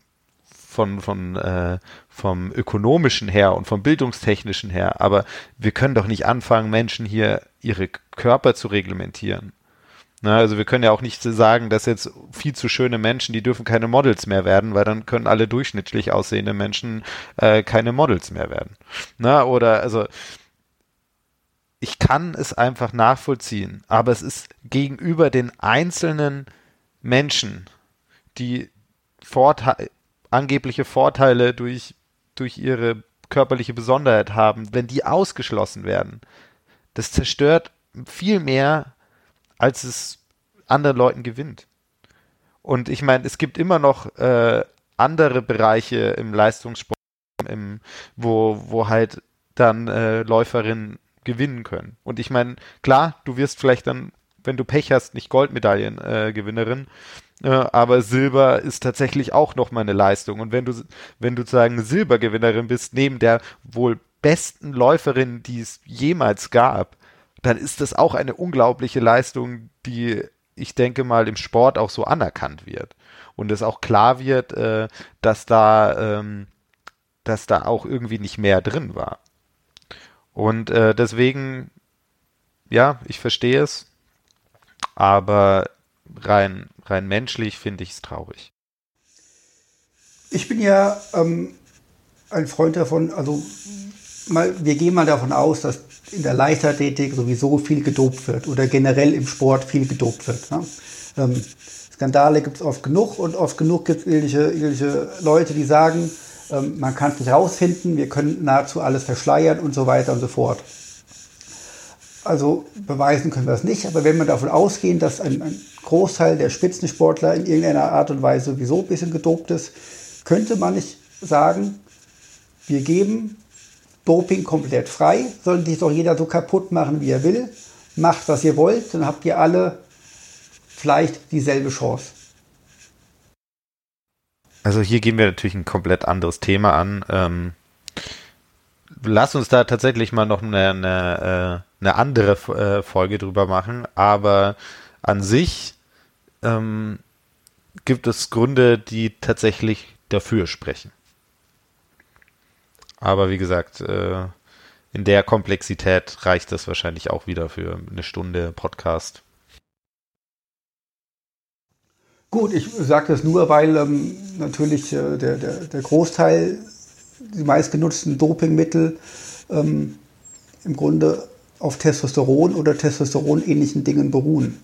ökonomischen her und vom bildungstechnischen her, aber wir können doch nicht anfangen, Menschen hier ihre Körper zu reglementieren. Na, also wir können ja auch nicht sagen, dass jetzt viel zu schöne Menschen, die dürfen keine Models mehr werden, weil dann können alle durchschnittlich aussehende Menschen keine Models mehr werden. Na, oder also ich kann es einfach nachvollziehen, aber es ist gegenüber den einzelnen Menschen, die angebliche Vorteile durch ihre körperliche Besonderheit haben, wenn die ausgeschlossen werden, das zerstört viel mehr, als es anderen Leuten gewinnt. Und ich meine, es gibt immer noch andere Bereiche im Leistungssport, wo halt dann Läuferinnen gewinnen können. Und ich meine, klar, du wirst vielleicht dann, wenn du Pech hast, nicht Goldmedaillengewinnerin, aber Silber ist tatsächlich auch nochmal eine Leistung. Und wenn du sozusagen Silbergewinnerin bist, neben der wohl besten Läuferin, die es jemals gab, dann ist das auch eine unglaubliche Leistung, die, ich denke mal, im Sport auch so anerkannt wird. Und es auch klar wird, dass da auch irgendwie nicht mehr drin war. Und deswegen, ja, ich verstehe es, aber rein menschlich finde ich es traurig. Ich bin ja ein Freund davon, also wir gehen mal davon aus, dass in der Leichtathletik sowieso viel gedopt wird oder generell im Sport viel gedopt wird. Ne? Skandale gibt es oft genug und oft genug gibt es irgendwelche Leute, die sagen, man kann es nicht rausfinden, wir können nahezu alles verschleiern und so weiter und so fort. Also beweisen können wir es nicht, aber wenn wir davon ausgehen, dass ein Großteil der Spitzensportler in irgendeiner Art und Weise sowieso ein bisschen gedopt ist, könnte man nicht sagen, wir geben Doping komplett frei, soll sich doch jeder so kaputt machen, wie er will, macht, was ihr wollt, dann habt ihr alle vielleicht dieselbe Chance. Also hier gehen wir natürlich ein komplett anderes Thema an. Lass uns da tatsächlich mal noch eine andere Folge drüber machen, aber an sich gibt es Gründe, die tatsächlich dafür sprechen. Aber wie gesagt, in der Komplexität reicht das wahrscheinlich auch wieder für eine Stunde Podcast. Gut, ich sage das nur, weil natürlich der Großteil, die meistgenutzten Dopingmittel im Grunde auf Testosteron oder testosteronähnlichen Dingen beruhen.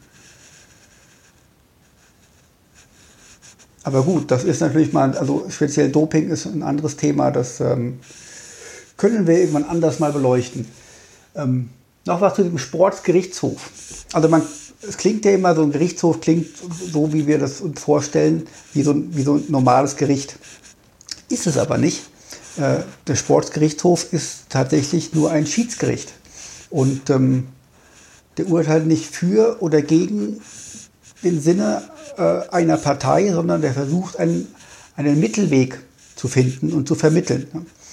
Aber gut, das ist natürlich mal, also speziell Doping ist ein anderes Thema, das können wir irgendwann anders mal beleuchten. Noch was zu dem Sportgerichtshof. Also man es klingt ja immer, so ein Gerichtshof klingt so, wie wir das uns vorstellen, wie so ein normales Gericht. Ist es aber nicht. Der Sportgerichtshof ist tatsächlich nur ein Schiedsgericht. Und der urteilt nicht für oder gegen den Sinne einer Partei, sondern der versucht, einen Mittelweg zu finden und zu vermitteln.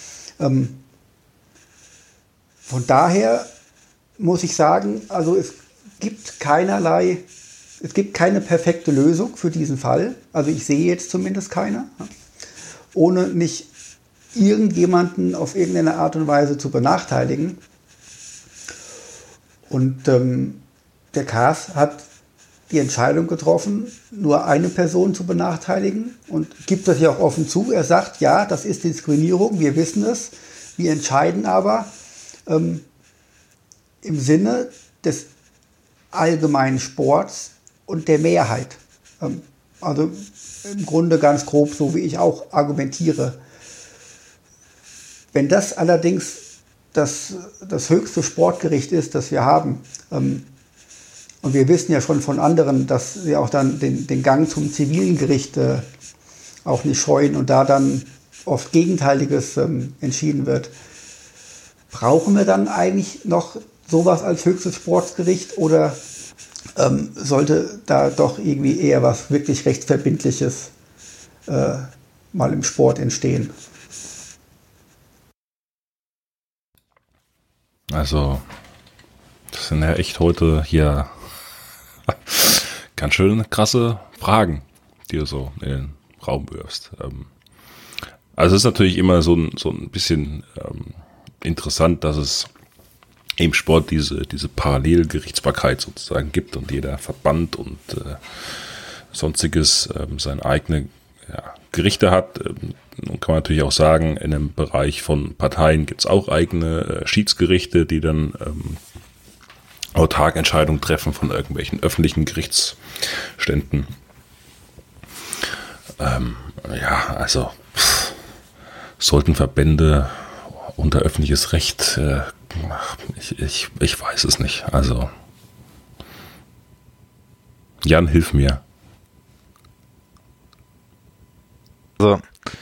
Von daher muss ich sagen, also es gibt keine perfekte Lösung für diesen Fall. Also ich sehe jetzt zumindest keine, ohne nicht irgendjemanden auf irgendeine Art und Weise zu benachteiligen. Und der CAS hat die Entscheidung getroffen, nur eine Person zu benachteiligen und gibt das ja auch offen zu. Er sagt, ja, das ist Diskriminierung, wir wissen es, wir entscheiden aber im Sinne des allgemeinen Sports und der Mehrheit. Also im Grunde ganz grob, so wie ich auch argumentiere. Wenn das allerdings das höchste Sportgericht ist, das wir haben, und wir wissen ja schon von anderen, dass sie auch dann den Gang zum zivilen Gericht auch nicht scheuen und da dann oft Gegenteiliges entschieden wird, brauchen wir dann eigentlich noch sowas als höchstes Sportgericht oder sollte da doch irgendwie eher was wirklich Rechtsverbindliches mal im Sport entstehen? Also, das sind ja echt heute hier ganz schön krasse Fragen, die du so in den Raum wirfst. Also es ist natürlich immer so ein bisschen interessant, dass es im Sport diese Parallelgerichtsbarkeit sozusagen gibt und jeder Verband und sonstiges seine eigene Gerichte hat. Nun kann man natürlich auch sagen, in einem Bereich von Parteien gibt es auch eigene Schiedsgerichte, die dann autark Entscheidungen treffen von irgendwelchen öffentlichen Gerichtsständen. Also sollten Verbände unter öffentliches Recht, ich weiß es nicht. Also Jan, hilf mir. Also,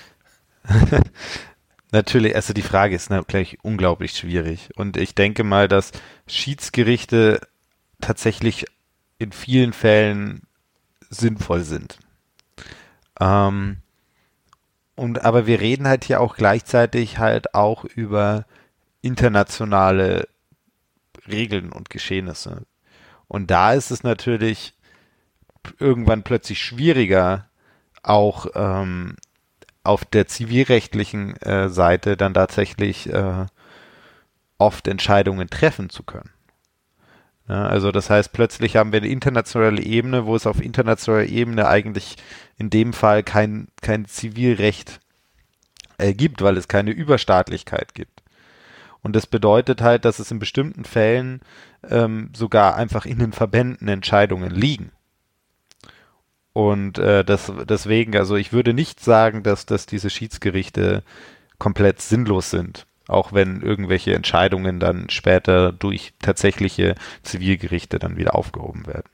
natürlich, also die Frage ist natürlich unglaublich schwierig. Und ich denke mal, dass Schiedsgerichte tatsächlich in vielen Fällen sinnvoll sind. Aber wir reden halt hier auch gleichzeitig halt auch über internationale Regeln und Geschehnisse. Und da ist es natürlich irgendwann plötzlich schwieriger, auch auf der zivilrechtlichen Seite dann tatsächlich oft Entscheidungen treffen zu können. Ja, also das heißt, plötzlich haben wir eine internationale Ebene, wo es auf internationaler Ebene eigentlich in dem Fall kein Zivilrecht gibt, weil es keine Überstaatlichkeit gibt. Und das bedeutet halt, dass es in bestimmten Fällen sogar einfach in den Verbänden Entscheidungen liegen. Und deswegen, also ich würde nicht sagen, dass diese Schiedsgerichte komplett sinnlos sind, auch wenn irgendwelche Entscheidungen dann später durch tatsächliche Zivilgerichte dann wieder aufgehoben werden.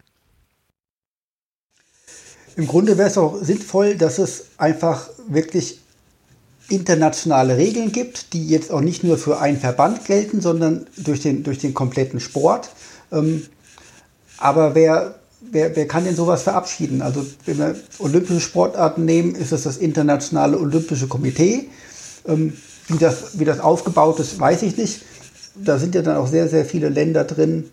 Im Grunde wäre es auch sinnvoll, dass es einfach wirklich internationale Regeln gibt, die jetzt auch nicht nur für einen Verband gelten, sondern durch den kompletten Sport. Aber wer kann denn sowas verabschieden? Also wenn wir olympische Sportarten nehmen, ist es das Internationale Olympische Komitee. Wie das aufgebaut ist, weiß ich nicht. Da sind ja dann auch sehr, sehr viele Länder drin,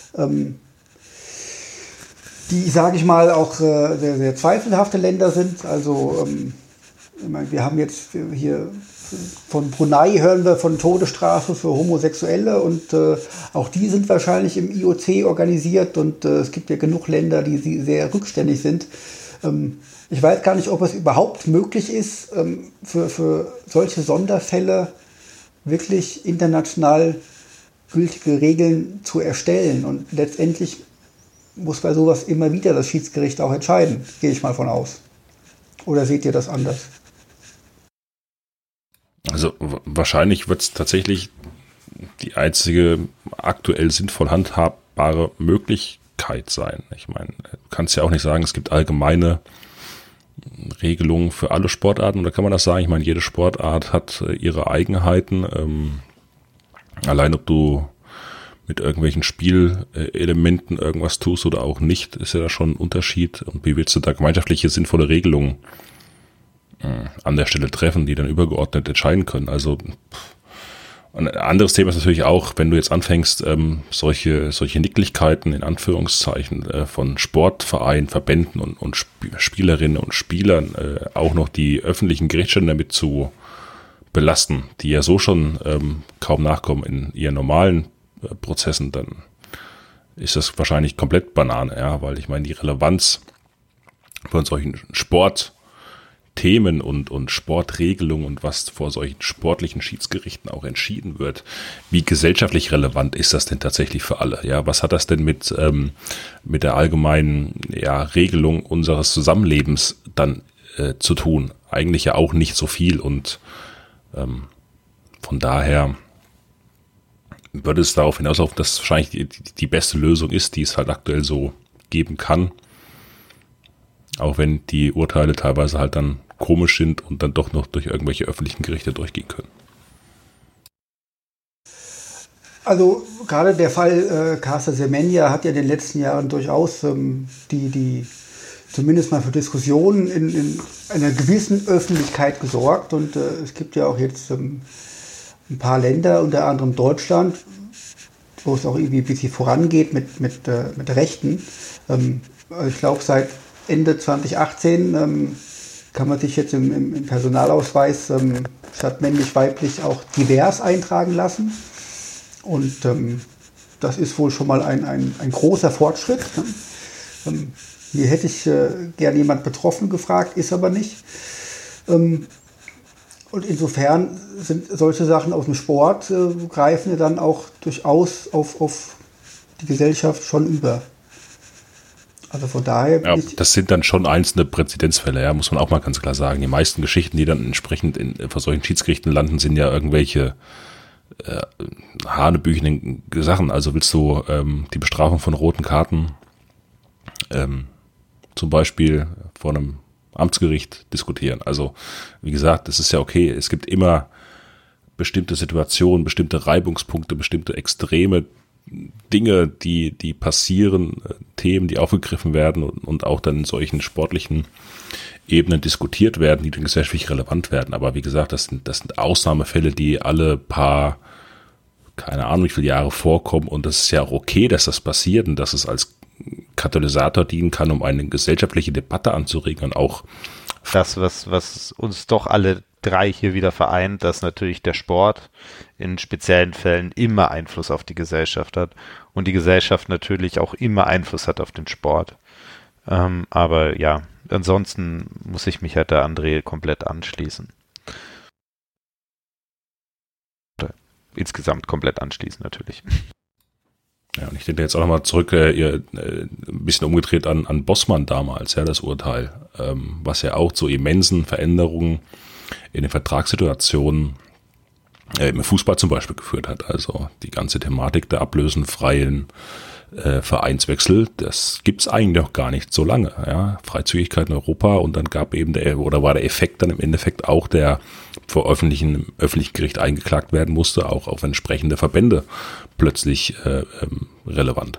die, sage ich mal, auch sehr, sehr zweifelhafte Länder sind. Also ich meine, wir haben jetzt hier von Brunei hören wir von Todesstrafe für Homosexuelle und auch die sind wahrscheinlich im IOC organisiert und es gibt ja genug Länder, die sehr rückständig sind. Ich weiß gar nicht, ob es überhaupt möglich ist, für solche Sonderfälle wirklich international gültige Regeln zu erstellen. Und letztendlich muss bei sowas immer wieder das Schiedsgericht auch entscheiden, gehe ich mal von aus. Oder seht ihr das anders? Also wahrscheinlich wird es tatsächlich die einzige aktuell sinnvoll handhabbare Möglichkeit Einheitlichkeit sein. Ich meine, du kannst ja auch nicht sagen, es gibt allgemeine Regelungen für alle Sportarten. Oder kann man das sagen? Ich meine, jede Sportart hat ihre Eigenheiten. Allein ob du mit irgendwelchen Spielelementen irgendwas tust oder auch nicht, ist ja da schon ein Unterschied. Und wie willst du da gemeinschaftliche, sinnvolle Regelungen an der Stelle treffen, die dann übergeordnet entscheiden können? Also ein anderes Thema ist natürlich auch, wenn du jetzt anfängst, solche Nicklichkeiten in Anführungszeichen von Sportvereinen, Verbänden und Spielerinnen und Spielern auch noch die öffentlichen Gerichtsstände damit zu belasten, die ja so schon kaum nachkommen in ihren normalen Prozessen, dann ist das wahrscheinlich komplett Banane, ja, weil ich meine, die Relevanz von solchen Sportthemen und Sportregelungen und was vor solchen sportlichen Schiedsgerichten auch entschieden wird, wie gesellschaftlich relevant ist das denn tatsächlich für alle? Ja, was hat das denn mit der allgemeinen Regelung unseres Zusammenlebens dann zu tun? Eigentlich ja auch nicht so viel und von daher würde es darauf hinauslaufen, dass wahrscheinlich die beste Lösung ist, die es halt aktuell so geben kann. Auch wenn die Urteile teilweise halt dann komisch sind und dann doch noch durch irgendwelche öffentlichen Gerichte durchgehen können. Also gerade der Fall Caster Semenya hat ja in den letzten Jahren durchaus die zumindest mal für Diskussionen in einer gewissen Öffentlichkeit gesorgt. Und es gibt ja auch jetzt ein paar Länder, unter anderem Deutschland, wo es auch irgendwie ein bisschen vorangeht mit Rechten. Also ich glaube, seit Ende 2018 kann man sich jetzt im Personalausweis statt männlich-weiblich auch divers eintragen lassen. Und das ist wohl schon mal ein großer Fortschritt. Hier hätte ich gerne jemand betroffen gefragt, ist aber nicht. Und insofern sind solche Sachen aus dem Sport greifen ja dann auch durchaus auf die Gesellschaft schon über. Also von daher... Ja, das sind dann schon einzelne Präzedenzfälle, ja, muss man auch mal ganz klar sagen. Die meisten Geschichten, die dann entsprechend vor solchen Schiedsgerichten landen, sind ja irgendwelche hanebüchenden Sachen. Also willst du die Bestrafung von roten Karten zum Beispiel vor einem Amtsgericht diskutieren. Also wie gesagt, es ist ja okay, es gibt immer bestimmte Situationen, bestimmte Reibungspunkte, bestimmte extreme Dinge, die passieren, Themen, die aufgegriffen werden und auch dann in solchen sportlichen Ebenen diskutiert werden, die dann gesellschaftlich relevant werden. Aber wie gesagt, das sind Ausnahmefälle, die alle paar, keine Ahnung wie viele Jahre vorkommen und das ist ja auch okay, dass das passiert und dass es als Katalysator dienen kann, um eine gesellschaftliche Debatte anzuregen und auch das, was uns doch alle drei hier wieder vereint, dass natürlich der Sport in speziellen Fällen immer Einfluss auf die Gesellschaft hat und die Gesellschaft natürlich auch immer Einfluss hat auf den Sport. Aber ja, ansonsten muss ich mich halt der André komplett anschließen. Insgesamt komplett anschließen natürlich. Ja, und ich denke jetzt auch nochmal zurück, ein bisschen umgedreht an Bossmann damals, ja, das Urteil, was ja auch zu immensen Veränderungen in den Vertragssituationen im Fußball zum Beispiel geführt hat. Also die ganze Thematik der ablösenfreien Vereinswechsel, das gibt's eigentlich noch gar nicht so lange. Ja, Freizügigkeit in Europa und dann war der Effekt dann im Endeffekt auch, der vor öffentlichen Gericht eingeklagt werden musste, auch auf entsprechende Verbände plötzlich relevant.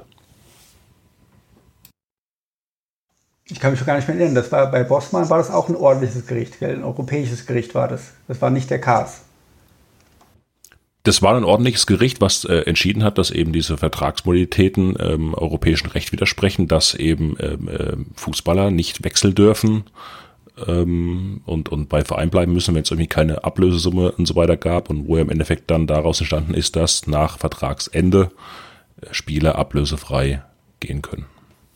Ich kann mich schon gar nicht mehr erinnern, das war bei Bossmann war das auch ein ordentliches Gericht, gell? Ein europäisches Gericht war das. Das war nicht der KAS. Das war ein ordentliches Gericht, was entschieden hat, dass eben diese Vertragsmodalitäten europäischen Recht widersprechen, dass eben Fußballer nicht wechseln dürfen und bei Verein bleiben müssen, wenn es irgendwie keine Ablösesumme und so weiter gab und wo im Endeffekt dann daraus entstanden ist, dass nach Vertragsende Spieler ablösefrei gehen können.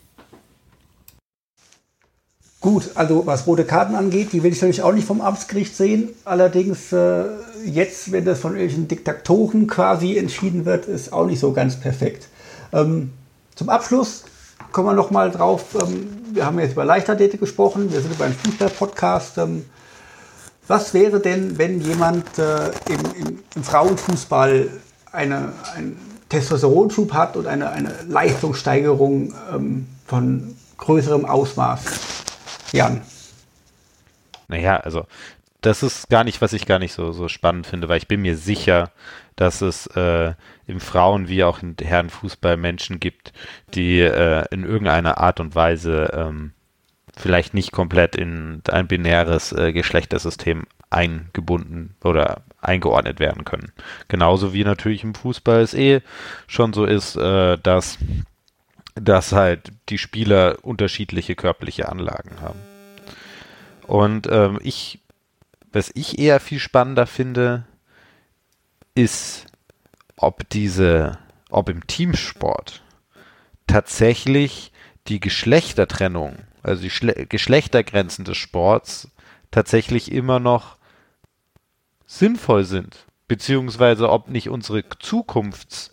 Gut, also was rote Karten angeht, die will ich natürlich auch nicht vom Amtsgericht sehen. Allerdings jetzt, wenn das von irgendwelchen Diktatoren quasi entschieden wird, ist auch nicht so ganz perfekt. Zum Abschluss kommen wir noch mal drauf. Wir haben jetzt über Leichtathletik gesprochen, wir sind über einen Fußball-Podcast. Was wäre denn, wenn jemand im Frauenfußball Testosteronschub hat und eine Leistungssteigerung von größerem Ausmaß. Jan. Naja, also das ist gar nicht, was ich gar nicht so spannend finde, weil ich bin mir sicher, dass es im Frauen- wie auch im Herrenfußball Menschen gibt, die in irgendeiner Art und Weise vielleicht nicht komplett in ein binäres Geschlechtersystem eingebunden oder eingeordnet werden können. Genauso wie natürlich im Fußball es schon so ist, dass halt die Spieler unterschiedliche körperliche Im haben. Und was ich eher viel spannender finde, ist, ob im Teamsport tatsächlich die Geschlechtertrennung, also die Geschlechtergrenzen des Sports tatsächlich immer noch sinnvoll sind, beziehungsweise ob nicht unsere Zukunftsziel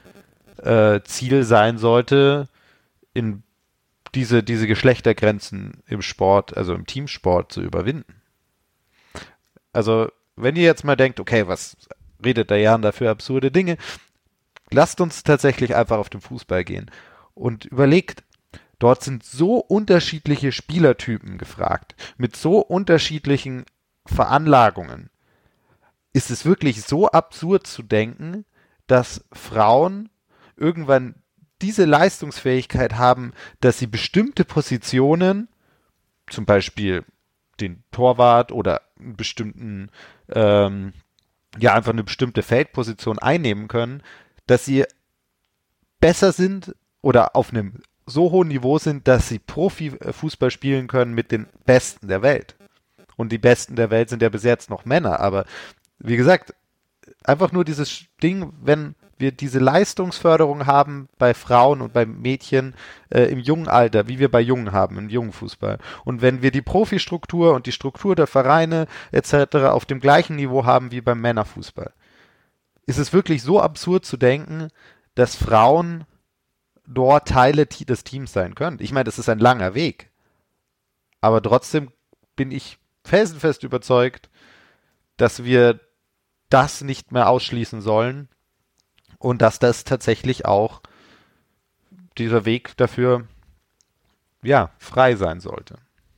sein sollte, in diese Geschlechtergrenzen im Sport, also im Teamsport zu überwinden. Also, wenn ihr jetzt mal denkt, okay, was redet der Jan da für absurde Dinge, lasst uns tatsächlich einfach auf den Fußball gehen und überlegt, dort sind so unterschiedliche Spielertypen gefragt, mit so unterschiedlichen Veranlagungen. Ist es wirklich so absurd zu denken, dass Frauen irgendwann diese Leistungsfähigkeit haben, dass sie bestimmte Positionen, zum Beispiel den Torwart oder einen bestimmten, einfach eine bestimmte Feldposition einnehmen können, dass sie besser sind oder auf einem so hohen Niveau sind, dass sie Profifußball spielen können mit den Besten der Welt. Und die Besten der Welt sind ja bis jetzt noch Männer, aber wie gesagt, einfach nur dieses Ding, wenn wir diese Leistungsförderung haben bei Frauen und bei Mädchen im jungen Alter, wie wir bei Jungen haben, im jungen Fußball. Und wenn wir die Profistruktur und die Struktur der Vereine etc. auf dem gleichen Niveau haben wie beim Männerfußball, ist es wirklich so absurd zu denken, dass Frauen dort Teile des Teams sein können. Ich meine, das ist ein langer Weg. Aber trotzdem bin ich felsenfest überzeugt, dass wir das nicht mehr ausschließen sollen und dass das tatsächlich auch dieser Weg dafür frei sein sollte.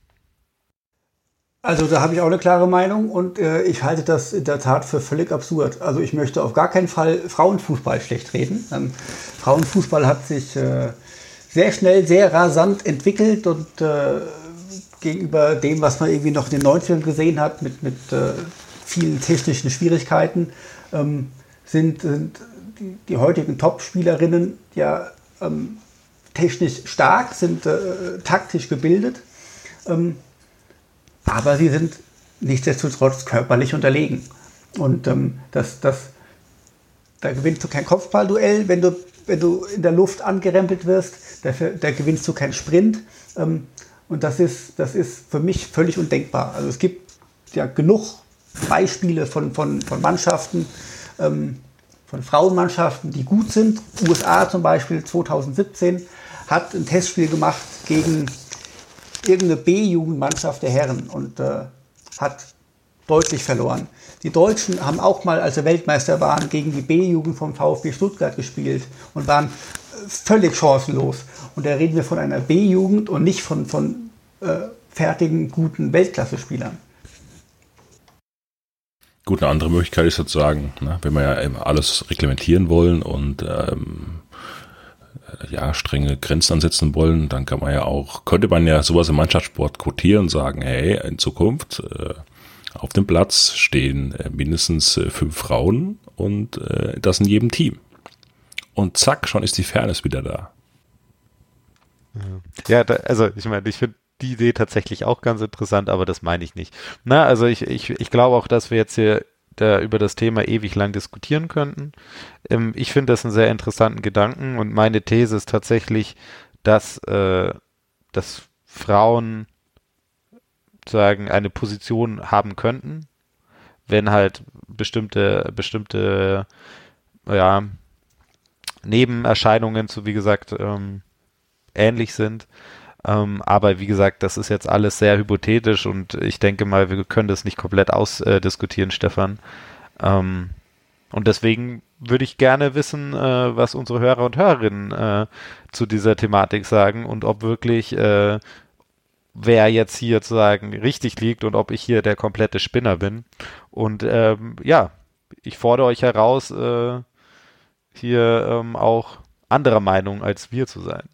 Also da habe ich auch eine klare Meinung und ich halte das in der Tat für völlig absurd. Also ich möchte auf gar keinen Fall Frauenfußball schlecht reden. Frauenfußball hat sich sehr schnell, sehr rasant entwickelt und gegenüber dem, was man irgendwie noch in den 90ern gesehen hat, mit vielen technischen Schwierigkeiten, sind die heutigen Top-Spielerinnen ja technisch stark, sind taktisch gebildet, aber sie sind nichtsdestotrotz körperlich unterlegen. Und da gewinnst du kein Kopfballduell, wenn du in der Luft angerempelt wirst, da gewinnst du keinen Sprint. Und das ist für mich völlig undenkbar. Also es gibt ja genug Beispiele von Mannschaften, von Frauenmannschaften, die gut sind. USA zum Beispiel 2017 hat ein Testspiel gemacht gegen irgendeine B-Jugendmannschaft der Herren und hat deutlich verloren. Die Deutschen haben auch mal, als sie Weltmeister waren, gegen die B-Jugend vom VfB Stuttgart gespielt und waren völlig chancenlos. Und da reden wir von einer B-Jugend und nicht von fertigen, guten Weltklasse-Spielern. Gut, eine andere Möglichkeit ist sozusagen, wenn wir ja eben alles reglementieren wollen und strenge Grenzen ansetzen wollen, dann könnte man ja sowas im Mannschaftssport quotieren und sagen, hey, in Zukunft auf dem Platz stehen mindestens 5 Frauen und das in jedem Team. Und zack, schon ist die Fairness wieder da. Ja, ich finde die Idee tatsächlich auch ganz interessant, aber das meine ich nicht. Ich glaube auch, dass wir jetzt hier über das Thema ewig lang diskutieren könnten. Ich finde das einen sehr interessanten Gedanken und meine These ist tatsächlich, dass Frauen sagen eine Position haben könnten, wenn halt bestimmte Nebenerscheinungen wie gesagt ähnlich sind. Aber wie gesagt, das ist jetzt alles sehr hypothetisch und ich denke mal, wir können das nicht komplett ausdiskutieren, Stefan. Und deswegen würde ich gerne wissen, was unsere Hörer und Hörerinnen zu dieser Thematik sagen und ob wirklich wer jetzt hier sozusagen richtig liegt und ob ich hier der komplette Spinner bin. Und ich fordere euch heraus, hier auch anderer Meinung als wir zu sein.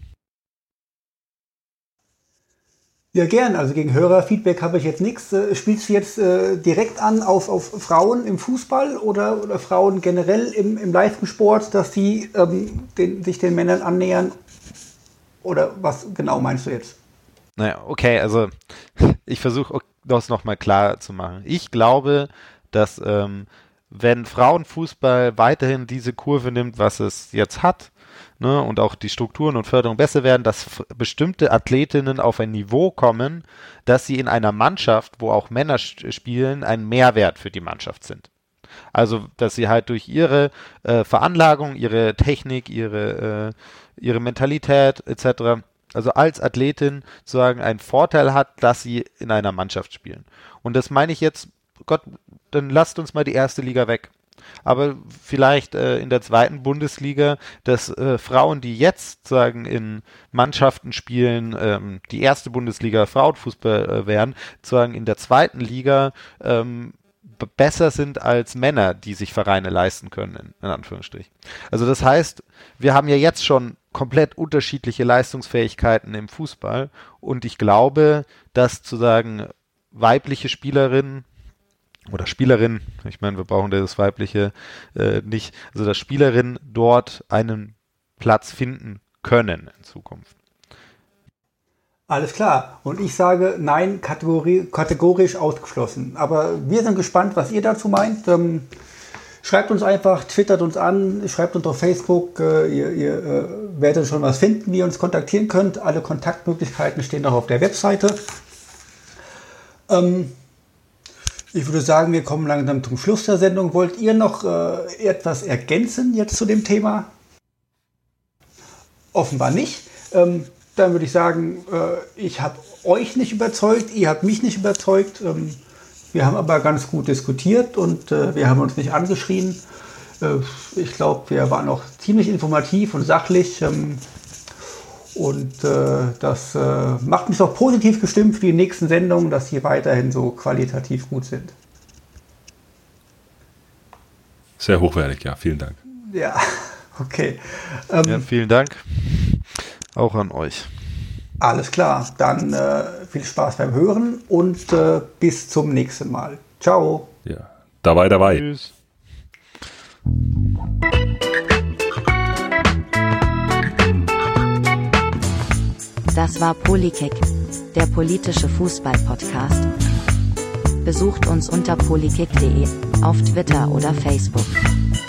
Ja, gern. Also gegen Hörerfeedback habe ich jetzt nichts. Spielst du jetzt direkt an auf Frauen im Fußball oder Frauen generell im Leistungssport, dass die sich den Männern annähern? Oder was genau meinst du jetzt? Naja, okay, also ich versuche das nochmal klar zu machen. Ich glaube, dass wenn Frauenfußball weiterhin diese Kurve nimmt, was es jetzt hat, ne, und auch die Strukturen und Förderung besser werden, dass bestimmte Athletinnen auf ein Niveau kommen, dass sie in einer Mannschaft, wo auch Männer spielen, ein Mehrwert für die Mannschaft sind. Also, dass sie halt durch ihre Veranlagung, ihre Technik, ihre Mentalität etc., also als Athletin sozusagen einen Vorteil hat, dass sie in einer Mannschaft spielen. Und das meine ich jetzt, Gott, dann lasst uns mal die erste Liga weg. Aber vielleicht in der zweiten Bundesliga, dass Frauen, die jetzt sagen in Mannschaften spielen, die erste Bundesliga Frauenfußball werden, sagen in der zweiten Liga besser sind als Männer, die sich Vereine leisten können, in Anführungsstrichen. Also das heißt, wir haben ja jetzt schon komplett unterschiedliche Leistungsfähigkeiten im Fußball und ich glaube, dass sozusagen weibliche Spielerinnen oder Spielerinnen, ich meine, wir brauchen das weibliche nicht, also dass Spielerinnen dort einen Platz finden können in Zukunft. Alles klar. Und ich sage nein, kategorisch ausgeschlossen. Aber wir sind gespannt, was ihr dazu meint. Schreibt uns einfach, twittert uns an, schreibt uns auf Facebook. Ihr werdet schon was finden, wie ihr uns kontaktieren könnt. Alle Kontaktmöglichkeiten stehen auch auf der Webseite. Ich würde sagen, wir kommen langsam zum Schluss der Sendung. Wollt ihr noch etwas ergänzen jetzt zu dem Thema? Offenbar nicht. Dann würde ich sagen, ich habe euch nicht überzeugt, ihr habt mich nicht überzeugt. Wir haben aber ganz gut diskutiert und wir haben uns nicht angeschrien. Ich glaube, wir waren auch ziemlich informativ und sachlich. Und das macht mich auch positiv gestimmt für die nächsten Sendungen, dass sie weiterhin so qualitativ gut sind. Sehr hochwertig, ja. Vielen Dank. Ja, okay. Ja, vielen Dank. Auch an euch. Alles klar, dann viel Spaß beim Hören und bis zum nächsten Mal. Ciao. Ja, dabei. Tschüss. Das war Polykick, der politische Fußball-Podcast. Besucht uns unter polykick.de, auf Twitter oder Facebook.